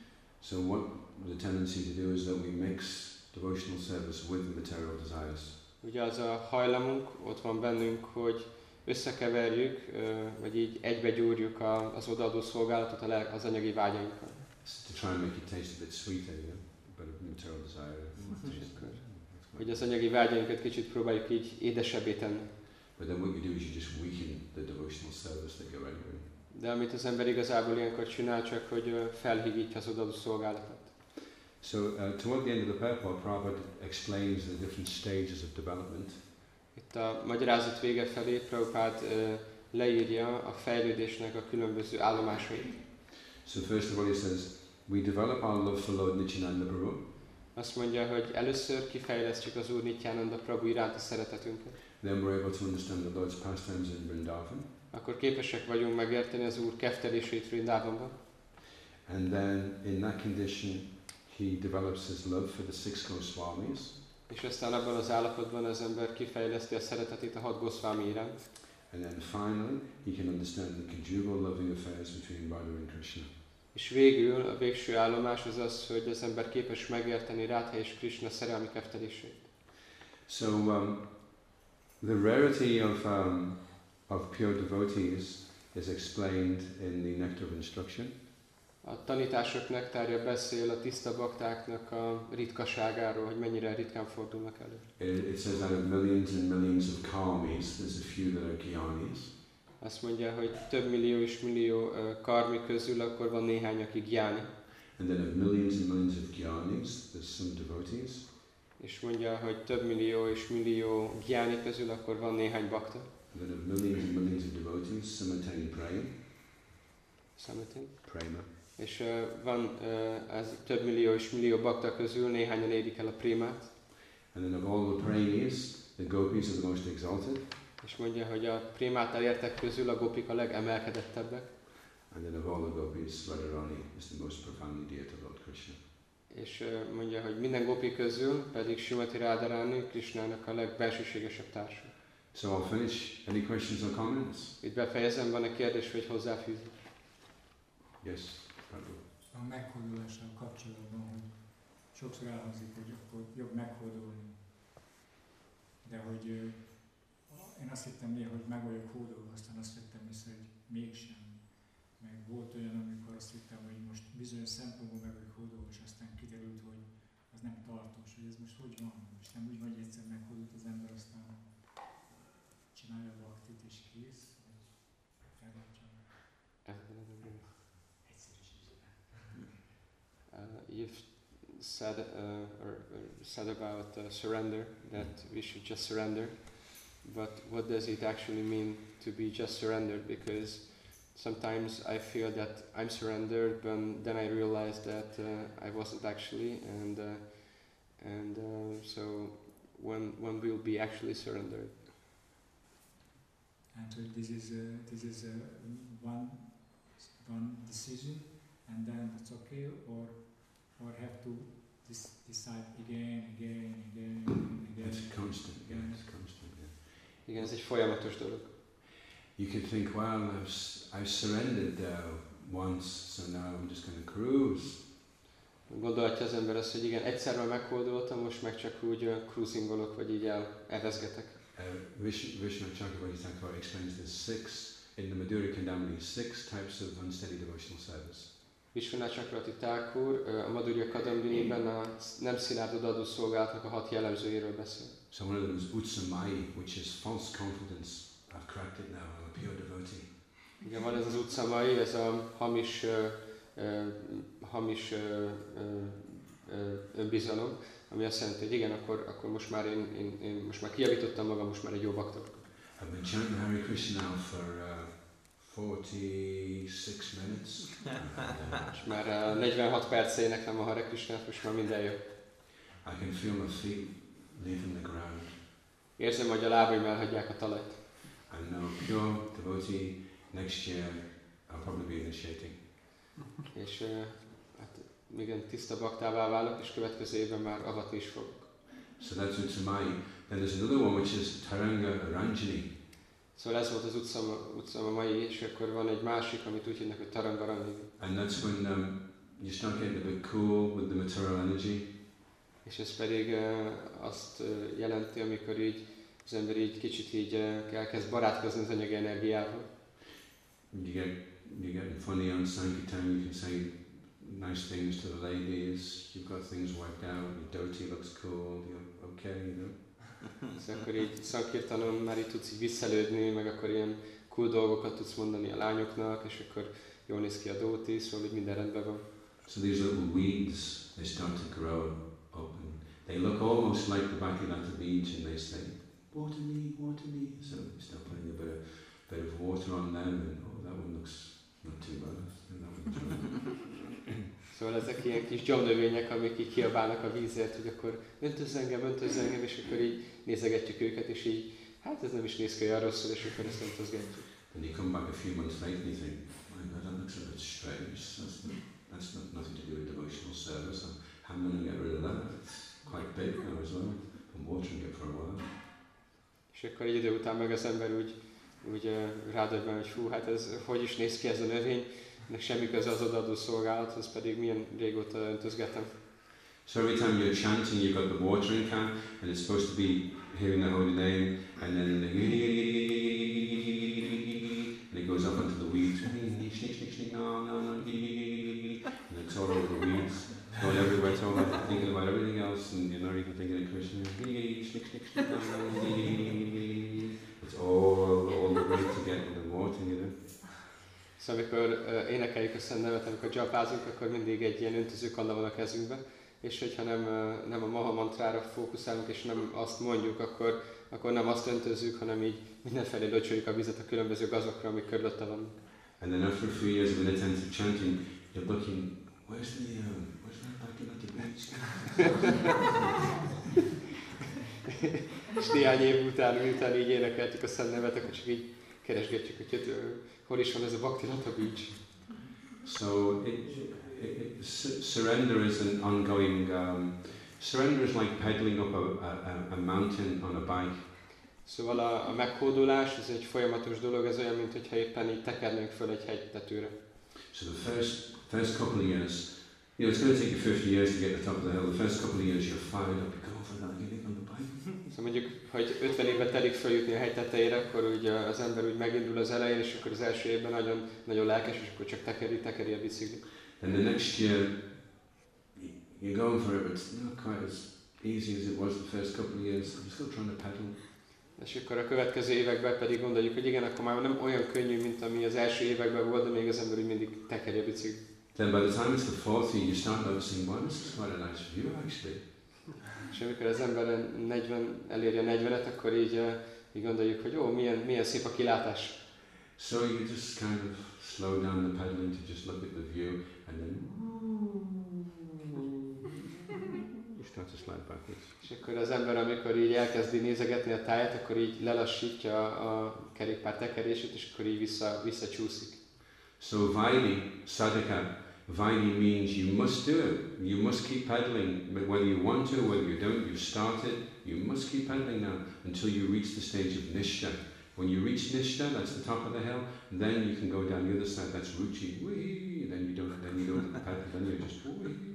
So what the tendency to do is that we mix devotional service with material desires. Ugye az a hajlamunk ott van bennünk, hogy összekeverjük, vagy így egybegyúrjuk az odaadó szolgálatot az anyagi vágyainkkal. To try and make it taste a bit sweeter, you know, but a material desire. Hogy az anyagi vágyainkat kicsit próbáljuk így édesebbé tenni. But then what you do is you just weaken the devotional service that you're rendering. De amit az ember igazából ilyenkor csinál, csak hogy felhigítja az odaadó szolgálatot. So uh, toward the end of the purport, Prabhupada explains the different stages of development. Itt a magyarázat vége felé Prabhupád uh, leírja a fejlődésnek a különböző állomásait. So first of all he says, we develop our love for Lord Nityananda Prabhu. Azt mondja, hogy először kifejlesztjük az Úr Nityananda Prabhu iránti szeretetünket. Then we're able to understand the Lord's pastimes in Vrindavan. Akkor képesek vagyunk megérteni az Úr keftelését Vrindavanban. And then in that condition he develops his love for the six Goswamis. És aztán abban az állapotban az ember kifejleszti a szeretetét a hat Goswami iránt. And then finally he can understand the conjugal loving affairs between Radha and Krishna. És végül a végső állomás az az, hogy az ember képes megérteni Radha és Krishna szerelmi keftelését. So um, the rarity of um, of pure devotees is explained in the Nectar of Instruction. A tanítások nektárja beszél a tiszta baktáknak a ritkaságáról, hogy mennyire ritkán fordulnak elő. It, it says out of millions and millions of karmis, there's a few that are gyanis. Azt mondja, hogy több millió és millió uh, karmi közül akkor van néhány, aki gyáni. And then of millions and millions of gyanis, there's some devotees. És mondja, hogy több millió és millió gyáni közül akkor van néhány bakta. And then of millions and millions of devotees, some attain prema. Something. Prema. És uh, van uh, ez több millió és millió bakta közül néhányan érik el a prémát. And then of all the premis, the gopis are the most exalted. És mondja, hogy a prémát elértek közül a gopik a legemelkedettebbek. And then of all the gopis, Radharani is the most profoundly dear to Lord Krishna. És uh, mondja, hogy minden gopi közül pedig Srimati Radharani Krishnának a legbensőségesebb társa. So I'll finish. Any questions or comments? Itt befejezem, van egy kérdés, vagy hozzáfűzni? Yes, Prabhu. A meghódolással kapcsolatban, hogy sokszor elhangzik, hogy akkor jobb meghódolni. De hogy ö, én azt hittem néha, hogy meg vagyok hódolva, aztán azt vettem észre, hogy mégsem. Meg volt olyan, amikor azt hittem, hogy most bizonyos szempontból meg vagyok hódolva, és aztán kiderült, hogy az nem tartós, hogy ez most hogy van. Most nem úgy van, hogy egyszer meghódolt az ember, aztán csinálja a baktit és kész. Elmondjam. Uh, you've said, uh, or, or said about uh, surrender, that we should just surrender. But what does it actually mean to be just surrendered? Because sometimes I feel that I'm surrendered, but then I realize that uh, I wasn't actually, and uh, and uh, so when when we'll be actually surrendered? And so this is a, this is a one one decision, and then it's okay, or or have to dis- decide again, again, again, again. It's constant, yeah, it's constant, yeah. Igen, ez egy folyamatos dolog. You could think, well, I've, s- I've surrendered uh, once, so now I'm just going to cruise. Gondolhatja az ember azt, hogy igen, egyszer már meghódoltam, most meg csak úgy uh, cruisingolok, vagy így el, elvezgetek. Uh, Vish- Vishnu Chakravarti Thakur explains there's six, in the Madhurya Kandamini, six types of unsteady devotional service. Vishnu Chakravarti Thakur uh, a Madhurya Kadambiniben a nem szilárd odaadó szolgálatnak a hat jellemzőjéről beszél. So one of them is Utsamai, which is false confidence. I've cracked it now, I'm a pure devotee. Igen, van ez az utcamai, ez a hamis, uh, uh, hamis uh, uh, uh, önbizalom, ami azt jelenti, hogy igen, akkor, akkor most már én, én, én most már kijavítottam magam, most már egy jó bakta vagyok. I've been chanting Hare Krishna now for uh, forty-six minutes. És már uh, negyvenhat perce éneklem a Hare Krishnát, most már minden jó. I can feel my feet leaving the ground. Érzem, hogy a lábaim elhagyják a talajt. I'm now a pure devotee. Next year I'll probably be initiating. És uh, hát igen, tiszta baktává válok, és következő évben már avatni is fogok. So that's Utsamai. Then there's another one which is Taranga Ranjani. Szóval ez volt az utcama, utcama mai, és akkor van egy másik, amit úgy hívnak, hogy Tarangarani. And that's when um, you start getting a bit cool with the material energy. És ez pedig uh, azt uh, jelenti, amikor így az ember így kicsit így uh, elkezd barátkozni az anyagi energiával. You get you get funny on Sankirtan, you can say nice things to the ladies, you've got things wiped out, your dhoti looks cool, you're okay, you know. Szóval akkor így szankirtanon már így tudsz így visszalődni, meg akkor ilyen cool dolgokat tudsz mondani a lányoknak, és akkor jól néz ki a dhoti, szóval így minden rendben van. So these little weeds, they start to grow up and they look almost like the Bhaktivedanta beach and they say, water me, water me. So you start putting a bit of, bit of water on them and oh, that one looks not too bad. That one's Szóval ezek ilyen kis gyomnövények, amik így kiabálnak a vízért, hogy akkor öntözz engem, öntözz engem, és akkor így nézegetjük őket, és így, hát ez nem is néz ki olyan rosszul, és akkor ezt öntözgetjük. And you come back a few months later and you think, my God, that looks a bit strange. That's, not, that's not, nothing to do with devotional service. I'm, I'm going to get rid of that. It's quite big now as well. I'm watering it for a while. És akkor egy idő után meg az ember úgy, úgy uh, rádöbben, hogy fú, hát ez hogy is néz ki ez a növény, ennek semmi köze az odaadó szolgálathoz, pedig milyen régóta öntözgetem. So every time you're chanting, you've got the watering can, and it's supposed to be hearing the holy name, and then the and it goes up into the weeds, sneak, sneak, sneak, no, no, no, and it's all over the weeds. It's going everywhere, it's all like thinking about everything else, and you're not even thinking of Krishna. Sneak, sneak, sneak, no, no, it's all, all the way to get the water, you know. Szóval amikor uh, énekeljük a Szent Nevet, amikor japázunk, akkor mindig egy ilyen öntöző kanna van a kezünkben, és hogyha nem, uh, nem a Maha mantrára fókuszálunk, és nem azt mondjuk, akkor, akkor nem azt öntözzük, hanem így mindenfelé locsoljuk a vizet a különböző gazokra, amik körülötte vannak. And then after a few years of inattentive chanting, you're looking, where's the, um, where's my bhakti at the beach? És néhány év után, miután így énekeltük a Szent Nevet, akkor csak így keresgetjük, hogy uh, hol is van ez a Bhakti Lata Beach. So it, it, it, su- surrender is an ongoing. Um, surrender is like pedaling up a, a, a mountain on a bike. Szóval a, a meghódolás, ez egy folyamatos dolog, ez olyan, mint hogyha éppen így tekernénk föl egy hegytetőre. So the first first couple of years, you know, it's going to take you fifty years to get to the top of the hill. The first couple of years, you're fired up, you're going for that, you're getting on the bike. Szóval mondjuk, hogy ötven évbe telik feljutni a hegy tetejére, akkor úgy az ember úgy megindul az elején, és akkor az első évben nagyon, nagyon lelkes, és akkor csak tekeri, tekeri a biciklit. And the next year, you're going for it, but it's not quite as easy as it was the first couple of years. You're still trying to pedal. És akkor a következő években pedig gondoljuk, hogy igen, akkor már nem olyan könnyű, mint ami az első években volt, de még az ember úgy mindig tekeri a biciklit. Then by the time it's the fourth year, you start noticing, well, this is quite a nice view actually. És amikor az ember negyven, eléri a negyvenet, akkor így, így gondoljuk, hogy ó, milyen, milyen szép a kilátás. So you just kind of slow down the pedaling to just look at the view, and then you start to slide backwards. És akkor az ember, amikor így elkezdi nézegetni a táját, akkor így lelassítja a kerékpár tekerését, és akkor így vissza, visszacsúszik. So Vaini, sadhaka, Vaini means you must do it. You must keep pedaling, but whether you want to, whether you don't, you've started, you must keep pedaling now until you reach the stage of Nishta. When you reach Nishta, that's the top of the hill, then you can go down the other side, that's Ruchi, whee, then you don't, then you don't pedal, then you're just whee.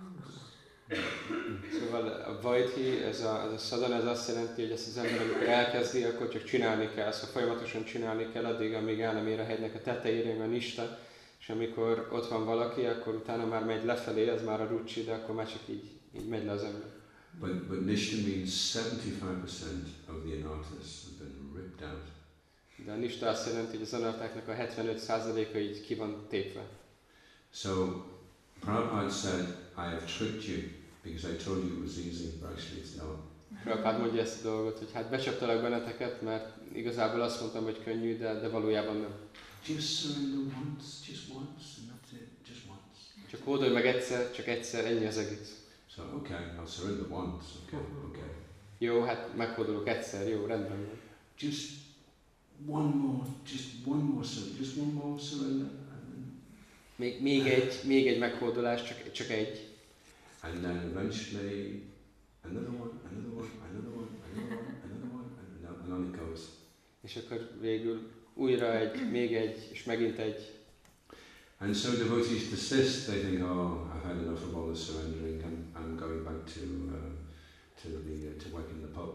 Szóval a Vajti, ez a, ez a sadhana, ez azt jelenti, hogy ezt az ember, amikor elkezdi, akkor csak csinálni kell, szóval folyamatosan csinálni kell addig, amíg el nem ér a hegynek a tetejére, a Nishta, és amikor ott van valaki, akkor utána már megy lefelé, ez már a Ruchi, de akkor már csak így, így megy le az ember. But, but Nishta means seventy-five percent of the anarthas have been ripped out. De a Nishta azt jelenti, hogy az anartáknak a hetvenöt százaléka így ki van tépve. So Prabhupada said, I have tricked you because I told you it was easy, but actually it's not. Prabhupada mondja ezt a dolgot, hogy hát becsaptalak benneteket, mert igazából azt mondtam, hogy könnyű, de, de valójában nem. Just surrender once, just once, and that's it, just once. Csak hódolj meg egyszer, csak egyszer, ennyi az egész. So, okay, I'll surrender once, okay, okay. Jó, hát meghódolok egyszer, jó, rendben van. Just one more, just one more surrender, just one more surrender. And then, Még, még egy, még egy meghódolás, csak, csak egy. and then eventually, another one, another one, another one, another one, another one, and, and on it goes. És akkor végül újra egy, még egy, és megint egy. And so devotees desist, they think, oh, I've had enough of all the surrendering, I'm, I'm going back to, uh, to, the, uh, to work in the pub.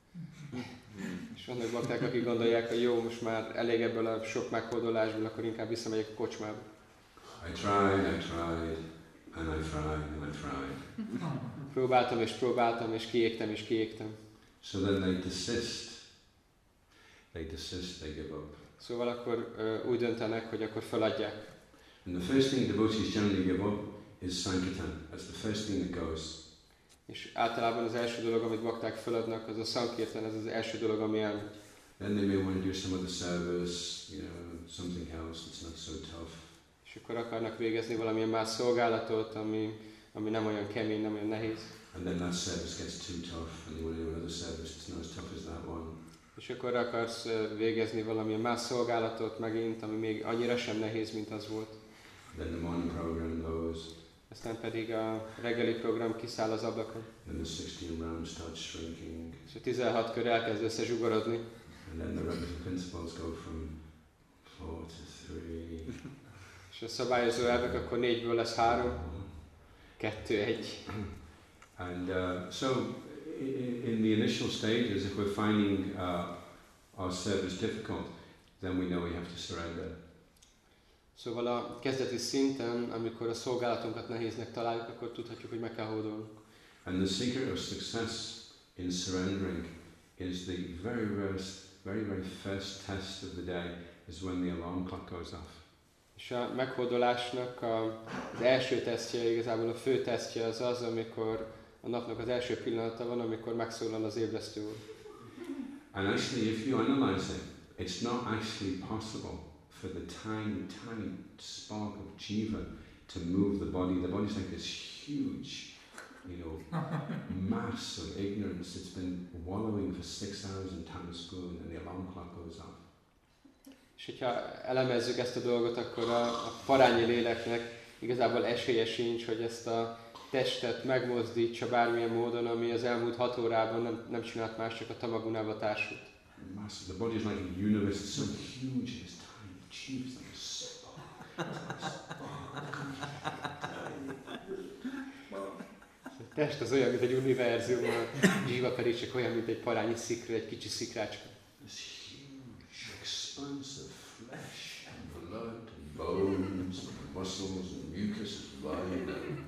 És vannak bakták, akik gondolják, hogy jó, most már elég ebből a sok meghódolásból, akkor inkább visszamegyek a kocsmába. I tried, I tried, and I tried, and I tried. Próbáltam és próbáltam, és kiégtem és kiégtem. So then they desist. They desist, they give up. Szóval akkor uh, úgy döntenek, hogy akkor feladják. And the first thing devotees generally give up is Sankirtan. That's the first thing that goes. És általában az első dolog, amit bakták feladnak, az a Sankirtan, ez az első dolog, ami elmegy. Then they may want to do some other service, you know, something else that's not so tough. És akkor akarnak végezni valamilyen más szolgálatot, ami, ami nem olyan kemény, nem olyan nehéz. And then that service gets too tough, and they want to do another service that's not as tough as that one. És akkor akarsz végezni valamilyen más szolgálatot megint, ami még annyira sem nehéz, mint az volt. Then the morning program goes. Aztán pedig a reggeli program kiszáll az ablakon. Then the sixteen rounds start shrinking. És a tizenhat kör elkezd összezsugorodni. And then the reverend principles go from four to three. És a szabályozó elvek akkor négyből lesz három, kettő, egy. And uh, so in, in the initial stages, if we're finding uh, our service difficult, then we know we have to surrender. Szóval a kezdeti szinten, amikor a szolgálatunkat nehéznek találjuk, akkor tudhatjuk, hogy meg kell hódolnunk. And the secret of success in surrendering is the very first, very, very first test of the day is when the alarm clock goes off. És a meghódolásnak a, az első tesztje, igazából a fő tesztje az az, amikor a napnak az első pillanata van, amikor megszólal az ébresztő úr. And actually, if you analyze it, it's not actually possible for the tiny, tiny spark of jiva to move the body. The body's like this huge, you know, mass of ignorance. It's been wallowing for six hours in tamaspoon, and the alarm clock goes off. És hogyha elemezzük ezt a dolgot, akkor a, a parányi léleknek igazából esélye sincs, hogy ezt a testet megmozdítsa bármilyen módon, ami az elmúlt hat órában nem, nem csinált más, csak a tamagunába társult. Master, the body is like a universe, it's so huge and it's tiny. The chief is like a spark. A test az olyan, mint egy univerzum, a zsíva pedig csak olyan, mint egy parányi szikra, egy kicsi szikrácska. This huge expanse of flesh and blood and bones and muscles and mucus is lying there.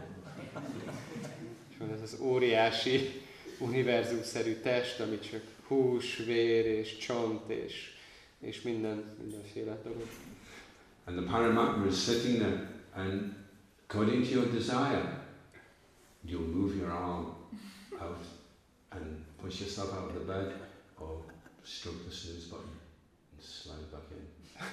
És van ez az óriási univerzumszerű test, ami csak hús, vér és csont és, és minden, mindenféle dolog. And the Paramatma is sitting there, and according to your desire, you'll move your arm out and push yourself out of the bed, or stroke the snooze button and slide back in.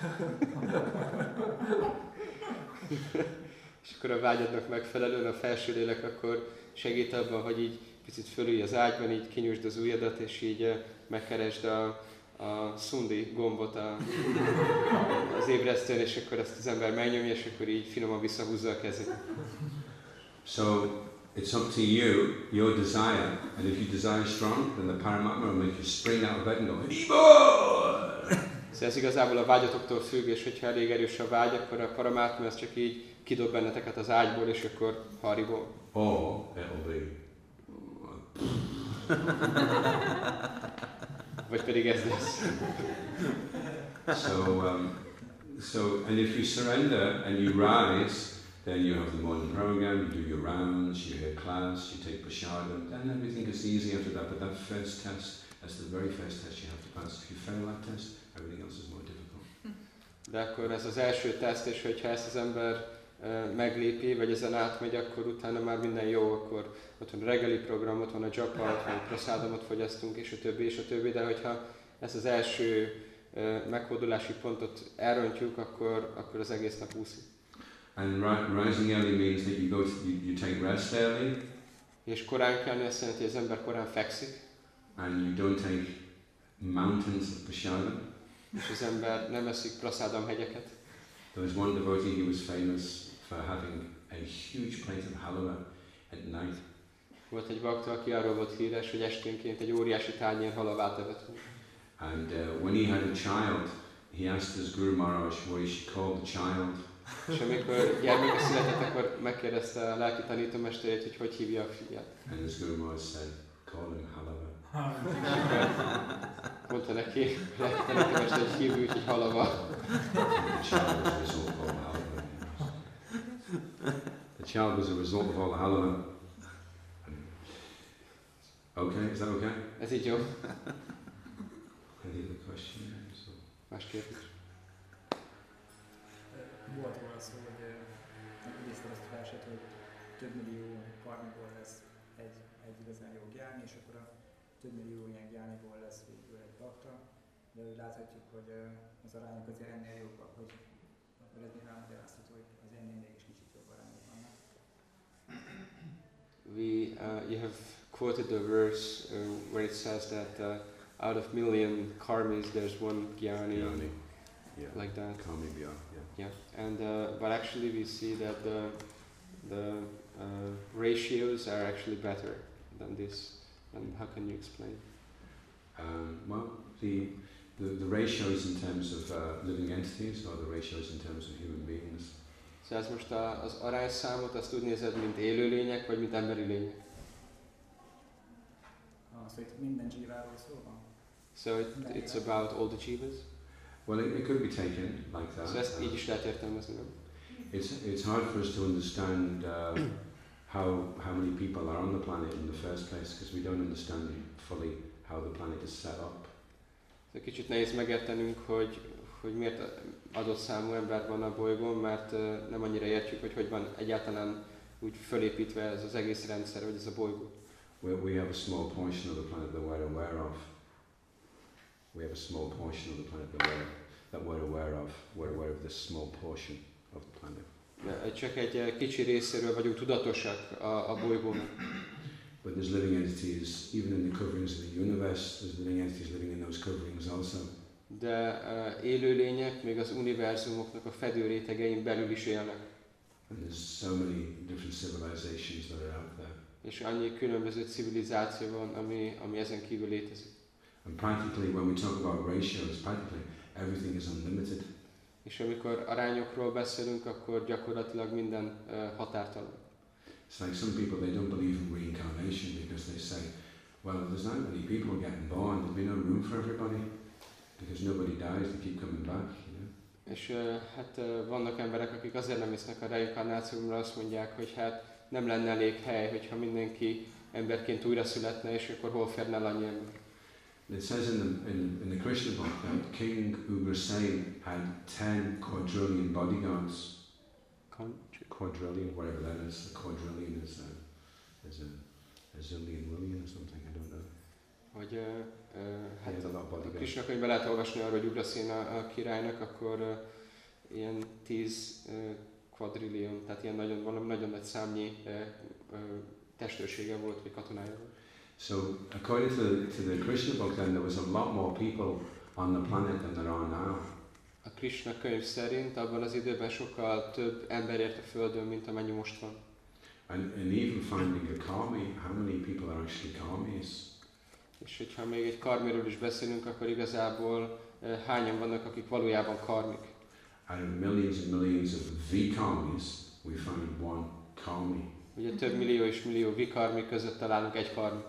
És akkor a vágyadnak megfelelően a felső lélek akkor segít abban, hogy így picit fölülj az ágyban, így kinyújtsd az ujjadat, és így eh, megkeresd a, a szundi gombot a, az ébresztőn, és akkor ezt az ember megnyomja, és akkor így finoman visszahúzza a kezét. So it's up to you, your desire, and if you desire strong, then the Paramatma will make you spring out of bed and go, Haribol! Szóval ez igazából a vágyatoktól függ, és hogyha elég erős a vágy, akkor a paramátma ez csak így kidob benneteket az ágyból, és akkor haribol. Or it'll be, Vagy pedig ez lesz. so, um, so, and if you surrender and you rise, then you have the morning program, you do your rounds, you hear class, you take prashadam, then everything is easy after that. But that first test, that's the very first test you have to pass. If you fail that test, everything else is more difficult. De akkor ez az első teszt, és hogyha ezt az ember uh, meglépi, vagy ezen átmegy, akkor utána már minden jó, akkor ott van a reggeli program, ott van a japa, ott van a praszádomot fogyasztunk, és a többi, és a többi, de hogyha ezt az első uh, meghódolási pontot elrontjuk, akkor, akkor az egész nap úszik. And ri- rising early means that you go to, you, you take rest early, És korán kelni azt jelenti, hogy az ember korán fekszik, and you don't take mountains of prashadam. és az ember nem eszik praszádam hegyeket. There was one devotee, he was famous for having a huge plate of halwa at night. Volt egy bakta, aki arról volt híres, hogy esténként egy óriási tányér halavát evett. And uh, when he had a child, he asked his Guru Maharaj what he should call the child. És amikor gyermeke született, akkor megkérdezte a lelki tanítómesterét, hogy hogy hívja a fiát. And his Guru Maharaj said, call him halwa. Mondta neki a lelki tanítómester, hogy hívja úgy, hogy halava. The child was a result of all the halwa. The child was a result of all the halwa. Okay, is that okay? Ez így jó. Any other questions? Más kérdés. Volt róla szó, hogy idéztem ezt a verset, hogy több millió karmiból lesz egy, egy igazán jó gyáni, és akkor a több millió ilyen gyániból lesz végül egy bakta, de úgy láthatjuk, hogy az arányok azért ennél jobbak, hogy akkor ez nyilván magyarázható, hogy az ennél mégis kicsit jobb arányok vannak. We, uh, you have quoted the verse uh, where it says that uh, out of million karmis there's one gyani, Gyani. Yeah. like that. Kami Bhya, yeah. Yeah, and uh, but actually we see that the the uh, ratios are actually better than this. And how can you explain? Um, well, the, the the ratios in terms of uh, living entities, or the ratios in terms of human beings. Szóval ez most a, az arányszámot azt úgy nézed, mint élőlények, vagy mint emberi lények? Ah, szóval itt minden dzsíváról szó van. So it, it's about all the jivas. Well, it, it could be taken like that. Szóval ezt így is lehet értelmezni, nem? It's it's hard for us to understand uh, how how many people are on the planet in the first place, because we don't understand fully how the planet is set up. Szóval kicsit nehéz megértenünk, hogy, hogy miért adott számú ember van a bolygón, mert uh, nem annyira értjük, hogy hogy van egyáltalán úgy fölépítve ez az egész rendszer, vagy ez a bolygó. We we have a small portion of the planet that we're aware of. We have a small portion of the planet that we're that we're aware of. We're aware of this small portion of the planet. De csak egy uh, kicsi részéről vagyunk tudatosak a, a bolygónak. But there's living entities, even in the coverings of the universe, there's living entities living in those coverings also. de uh, élőlények még az univerzumoknak a fedőrétegein belül is élnek. And there's so many different civilizations that are out there. És annyi különböző civilizáció van, ami, ami ezen kívül létezik. And practically, when we talk about ratios, practically everything is unlimited. És amikor arányokról beszélünk, akkor gyakorlatilag minden uh, határtalan. It's like some people, they don't believe in reincarnation because they say, well, there's not many people getting born, there'll be no room for everybody because nobody dies, they keep coming back, you know. És uh, hát uh, vannak emberek, akik azért nem hisznek a reinkarnációban, mert azt mondják, hogy hát nem lenne elég hely, hogyha mindenki emberként újra születne, és akkor hol férne el annyi ember. It says in the, in, in the Krishna book that King Ugrasen had ten quadrillion bodyguards. Quadrillion, whatever that is. A quadrillion is a, is a, a zillion willion or something, I don't know. Hogy uh, uh, hát He had a lot of a bodyguards. Krishna könyvben lehet olvasni arról, hogy Ugrasena a királynak, akkor uh, ilyen tíz uh, quadrillion, tehát ilyen nagyon, valami nagyon nagy számnyi uh, uh, testőrsége volt, vagy katonája volt. So, according to the, to the Krishna book, then there was a lot more people on the planet than there are now. A Krishna könyv szerint abban az időben sokkal több ember ért a Földön, mint amennyi most van. And, and even finding a karmi, how many people are actually karmis? És hogyha még egy karmiról is beszélünk, akkor igazából uh, hányan vannak, akik valójában karmik. Out of millions and millions of vikarmis, we find one karmi. Ugye több millió és millió vikarmi között találunk egy karmit.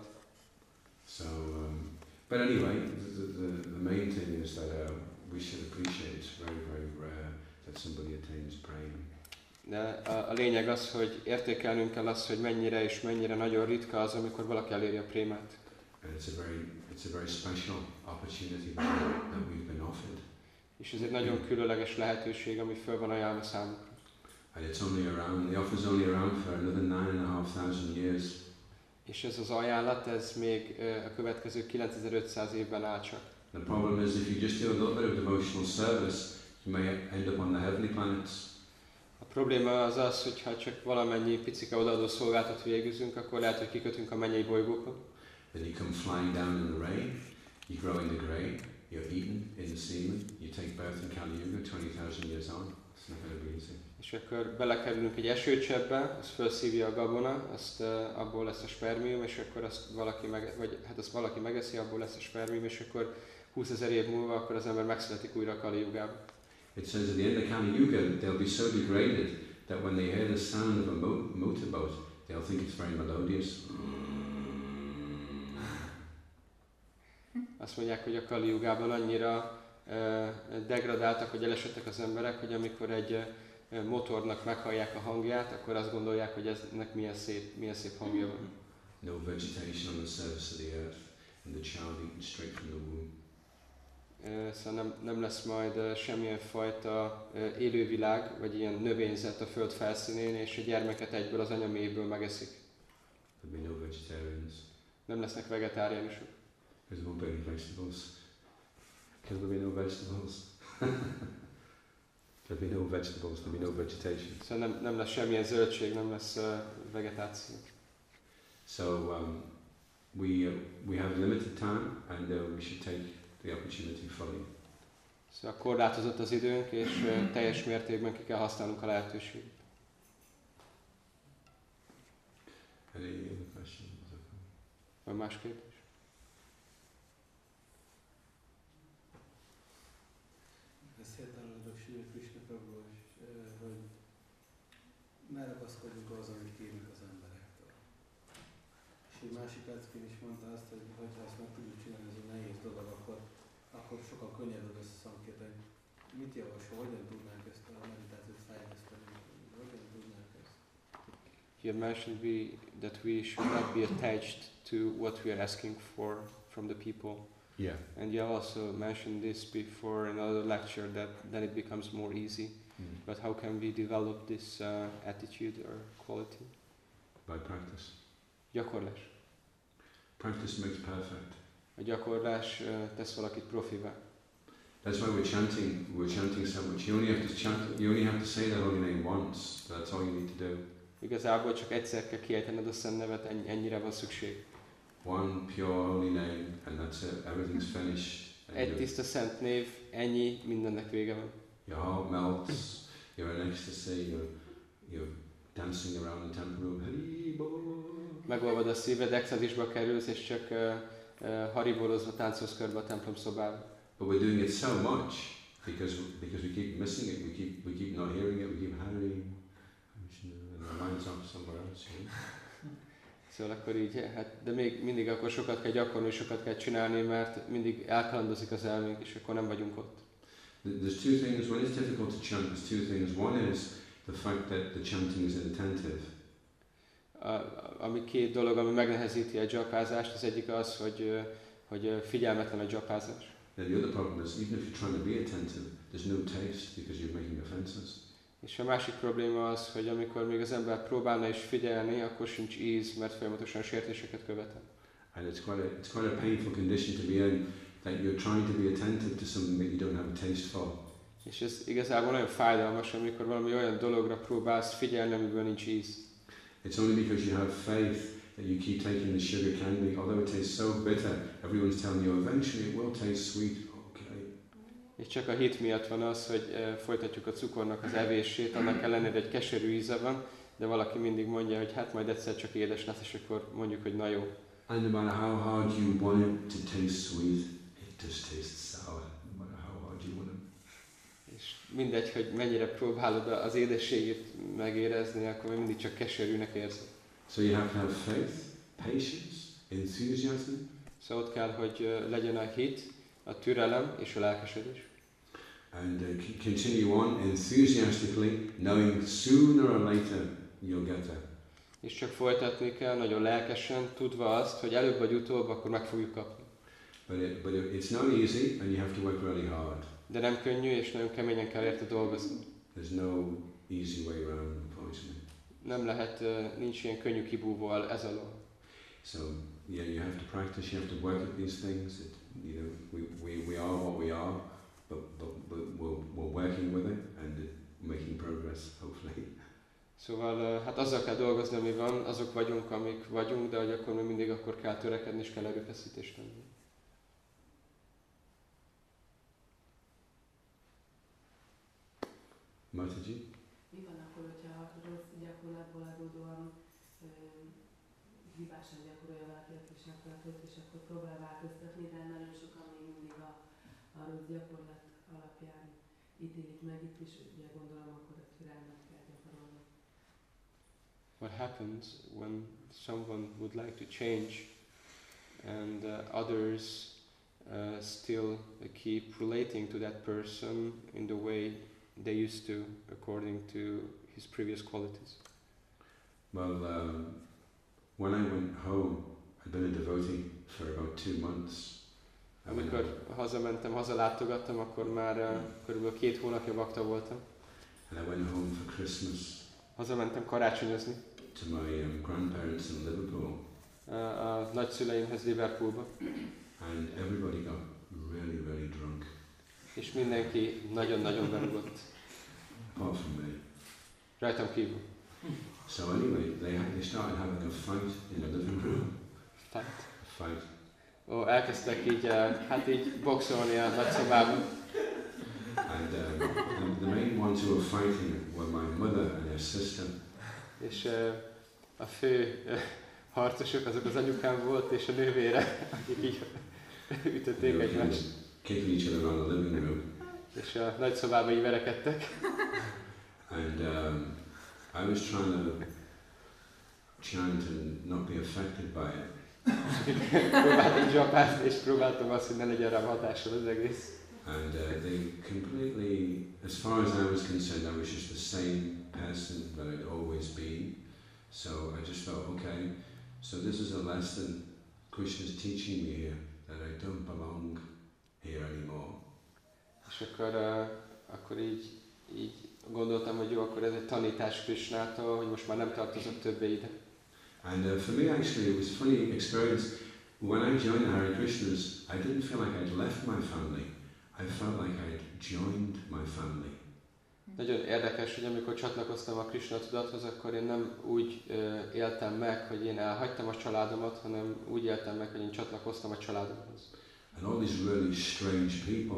So, um, but anyway, the, the, the main thing is that uh, we should appreciate it's very, very rare that somebody attains praying. De a, a lényeg az, hogy értékelnünk kell azt, hogy mennyire és mennyire nagyon ritka az, amikor valaki eléri a prémát. And it's a very, it's a very special opportunity that, that we've been offered. És ez egy nagyon különleges lehetőség, ami föl van ajánlva számunkra. And it's only around, the offer's only around for another nine and a half thousand years. És ez az ajánlat, ez még uh, a következő kilencezer-ötszáz évben áll csak. The problem is if you just do a little bit of devotional service, you may end up on the heavenly planets. A probléma az az, hogy ha csak valamennyi picike odaadó szolgáltat végzünk, akkor lehet, hogy kikötünk a mennyei bolygókon. Then you come flying down in the rain, you grow in the grain, you're eaten in the semen, you take birth in Kali Yuga twenty thousand years on. It's not going to be easy. És akkor belekerülünk egy esőcseppbe, az felszívja a gabona, azt uh, abból lesz a spermium, és akkor azt valaki meg, vagy hát azt valaki megeszi, abból lesz a spermium, és akkor húszezer év múlva akkor az ember megszületik újra a Kali Yugába. It says at the end of Kali Yuga, they'll be so degraded that when they hear the sound of a mo- motorboat, they'll think it's very melodious. Azt mondják, hogy a Kali Yugában annyira uh, degradáltak, hogy elesettek az emberek, hogy amikor egy uh, motornak meghallják a hangját, akkor azt gondolják, hogy ennek milyen szép, milyen szép hangja van. No vegetation on the surface of the earth, and the child eaten straight from the womb. Uh, szóval nem, nem lesz majd uh, semmilyen fajta uh, élővilág, vagy ilyen növényzet a föld felszínén, és a gyermeket egyből az anyaméből megeszik. There'll be no vegetarians. Nem lesznek vegetáriánusok. There won't be any vegetables. Because there'll be no vegetables. There'll be no vegetables, there'll be no vegetation. Szóval nem, nem lesz semmilyen zöldség, nem lesz uh, vegetáció. So um, we uh, we have limited time, and uh, we should take the opportunity fully. Szóval korlátozott az időnk, és uh, teljes mértékben ki kell használnunk a lehetőséget. Any other questions? Van más kérdés? Beszélt arról a Sri Krishna Prabhu, hogy ne ragaszkodjunk az, amit kérünk az emberektől. És egy másik arcként is mondta azt, hogy ha ezt meg tudjuk csinálni, ez a nehéz dolog, akkor, akkor sokkal könnyebb lesz a szamkéten. Mit javasol, hogyan tudnánk ezt a meditációt fejleszteni? Hogyan tudnánk ezt? You mentioned we, that we should not be attached to what we are asking for from the people. Yeah. And you also mentioned this before in another lecture, that then it becomes more easy. Mm. But how can we develop this uh, attitude or quality? By practice. Gyakorlás. Practice makes perfect. A gyakorlás uh, tesz valakit profivá. That's why we're chanting. We're chanting so much. You only have to chant. You only have to say the holy name once. That's all you need to do. Igazából csak egyszer kell kiejtened a szent nevet, ennyi, ennyire van szükség. One pure holy name, and that's it. Everything's finished. And Egy you- tiszta szent név, ennyi, mindennek vége van. Your heart melts, you're in ecstasy, you're, you're dancing around the temple room. Haribo. Megolvad a szíved, extázisba kerülsz, és csak uh, uh, haribolozva táncolsz körbe a templom szobában. But we're doing it so much because because we keep missing it, we keep we keep not hearing it, we keep Hari, and our minds are somewhere else. You know? Szóval akkor így, hát, de még mindig akkor sokat kell gyakorolni, sokat kell csinálni, mert mindig elkalandozik az elménk, és akkor nem vagyunk ott. There's two things, when it's difficult to chant, there's two things. One is the fact that the chanting is inattentive. A, ami két dolog, ami megnehezíti a dzsapázást, az egyik az, hogy, hogy figyelmetlen a dzsapázás. Then the other problem is, even if you're trying to be attentive, there's no taste because you're making offenses. És a másik probléma az, hogy amikor még az ember próbálna is figyelni, akkor sincs íz, mert folyamatosan sértéseket követel. And it's quite a, it's quite a painful condition to be in, that you're trying to be attentive to something that you don't have a taste for. És ez igazából nagyon fájdalmas, amikor valami olyan dologra próbálsz figyelni, amiből nincs íz. It's only because you have faith that you keep taking the sugar candy, although it tastes so bitter, everyone's telling you eventually it will taste sweet. Okay. És csak a hit miatt van az, hogy uh, folytatjuk a cukornak az evését, annak ellenére egy keserű íze van, de valaki mindig mondja, hogy hát majd egyszer csak édes lesz, és akkor mondjuk, hogy na jó. And no matter how hard you want it to taste sweet, it just tastes sour, no matter how hard you want it. És mindegy, hogy mennyire próbálod az édességét megérezni, akkor mindig csak keserűnek érzed. So you have to have faith, patience, enthusiasm. Szóval ott kell, hogy uh, legyen a hit, a türelem és a lelkesedés. And uh, continue on enthusiastically, knowing sooner or later you'll get there. És csak folytatni kell, nagyon lelkesen, tudva azt, hogy előbb vagy utóbb, akkor meg fogjuk kapni. But, it, but it, it's not easy and you have to work really hard. De nem könnyű, és nagyon keményen kell érte dolgozni. There's no easy way around, unfortunately. Nem lehet, uh, nincs ilyen könnyű kibúvóval ez alól. So yeah, you have to practice, you have to work at these things. It, you know, we, we, we are what we are, but, but, but we're, we're working with it and it, making progress, hopefully. Szóval uh, hát azzal kell dolgozni, ami van, azok vagyunk, amik vagyunk, de hogy akkor még mindig akkor kell törekedni, és kell erőfeszítést tenni. Mataji? Mi van akkor, hogyha rossz gyakorlatból adódóan ö, hibásan gyakorolja valaki a kisnaklatot, és akkor próbál változtatni, de nagyon sokan még mindig a, a rossz gyakorlat alapján ítélik meg, itt is ugye gondolom akkor a türelmet kell gyakorolni. What happens when someone would like to change and uh, others uh, still uh, keep relating to that person in the way they used to, according to his previous qualities? Well, um, when I went home, I'd been a devotee for about two months. I went home, Amikor hazamentem, hazalátogattam, akkor már uh, körülbelül két hónapja bakta voltam. and I went home for Christmas Hazamentem karácsonyozni to my um, grandparents in Liverpool, uh, a nagyszüleimhez Liverpoolba, and everybody got really, really drunk, és mindenki nagyon-nagyon berúgott, apart from me. rajtam kívül. So anyway, they had, they started having a fight in the living room. Fight. A fight. Ó, elkezdtek így, uh, hát így boxolni a nagyszobában. And um, the, the main ones who were fighting were my mother and her sister. És uh, a fő uh, harcosok azok az anyukám volt, és a nővére, akik így They ütötték were kind of egymást. kicking each other around the living room. És a nagyszobában így verekedtek. And um, I was trying to chant and not be affected by it. Próbáltam zsapázni, és próbáltam azt, hogy ne legyen rám hatással az egész. And uh, they completely, as far as I was concerned, I was just the same person that I'd always been. So I just thought, okay, so this is a lesson Krishna's teaching me here, that I don't belong here anymore. És akkor, uh, akkor így, így gondoltam, hogy jó, akkor ez egy tanítás Krishnától, hogy most már nem tartozok többé ide. And uh, for me actually it was a funny experience. When I joined the Hare Krishnas, I didn't feel like I'd left my family. I felt like I'd joined my family. Nagyon érdekes, hogy amikor csatlakoztam a Krishna tudathoz, akkor én nem úgy uh, éltem meg, hogy én elhagytam a családomat, hanem úgy éltem meg, hogy én csatlakoztam a családomhoz. And all these really strange people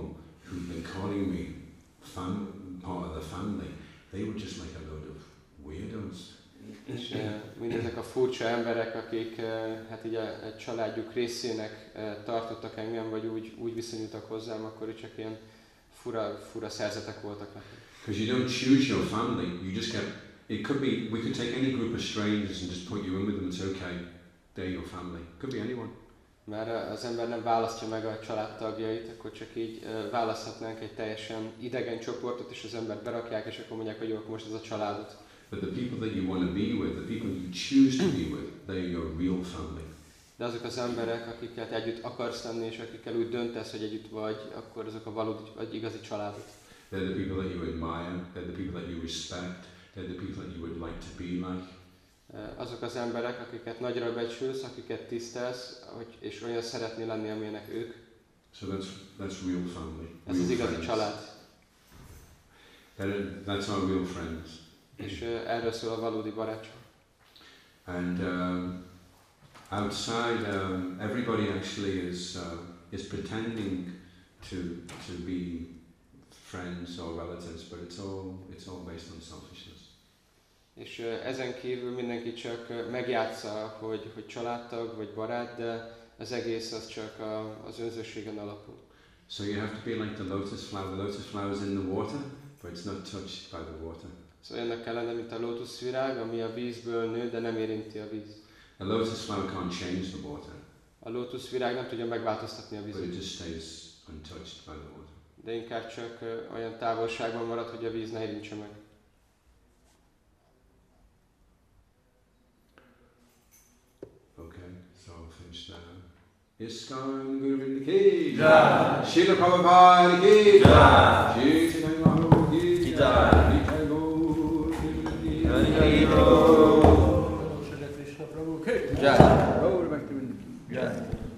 who'd been calling me fam- part of the family, they were just like a load of weirdos. És uh, mindezek a furcsa emberek, akik uh, hát így a, a családjuk részének uh, tartottak engem, vagy úgy, úgy viszonyultak hozzám, akkor is csak ilyen fura, fura szerzetek voltak nekem. Because you don't choose your family, you just get, it could be, we could take any group of strangers and just put you in with them, it's okay, they're your family. Could be anyone. Mert az ember nem választja meg a családtagjait, akkor csak így uh, választhatnánk egy teljesen idegen csoportot, és az embert berakják, és akkor mondják, hogy jó, akkor most ez a családot. But the people that you want to be with, the people you choose to be with, they are your real family. De azok az emberek, akikkel együtt akarsz lenni, és akikkel úgy döntesz, hogy együtt vagy, akkor azok a valódi, vagy igazi családot. They're the people that you admire, they're the people that you respect, they're the people that you would like to be like. Azok az emberek, akiket nagyra becsülsz, akiket tisztelsz, hogy, és olyan szeretnél lenni, amilyenek ők. So that's that's real family. Ez real az igazi friends. család. That- That's our real friends. És uh, erről szól a valódi barátság. And um, outside, um, everybody actually is uh, is pretending to to be friends or relatives, but it's all it's all based on selfishness. És uh, ezen kívül mindenki csak uh, megjátsza, hogy, hogy családtag vagy barát, de az egész az csak a, az önzőségen alapul. So you have to be like the lotus flower. The lotus flower is in the water, but it's not touched by the water. Szóval ennek kell lenni, mint a lótuszvirág, ami a vízből nő, de nem érinti a víz. A lotus flower can't change the water, A lótuszvirág nem tudja megváltoztatni a but it vizet, just stays untouched by the water. de inkább csak uh, olyan távolságban marad, hogy a víz ne érintse meg. Okay, so I'll finish there. ISKCON Guru Ki Jai. Srila Prabhupada Ki Jai. Shri Chaitanya Mahaprabhu Ki Jai. Nitai Gaur Ki Hari Bol. Shri Krishna Prabhu Ki Jai. Gaur Bhaktivinoda Ki Jai.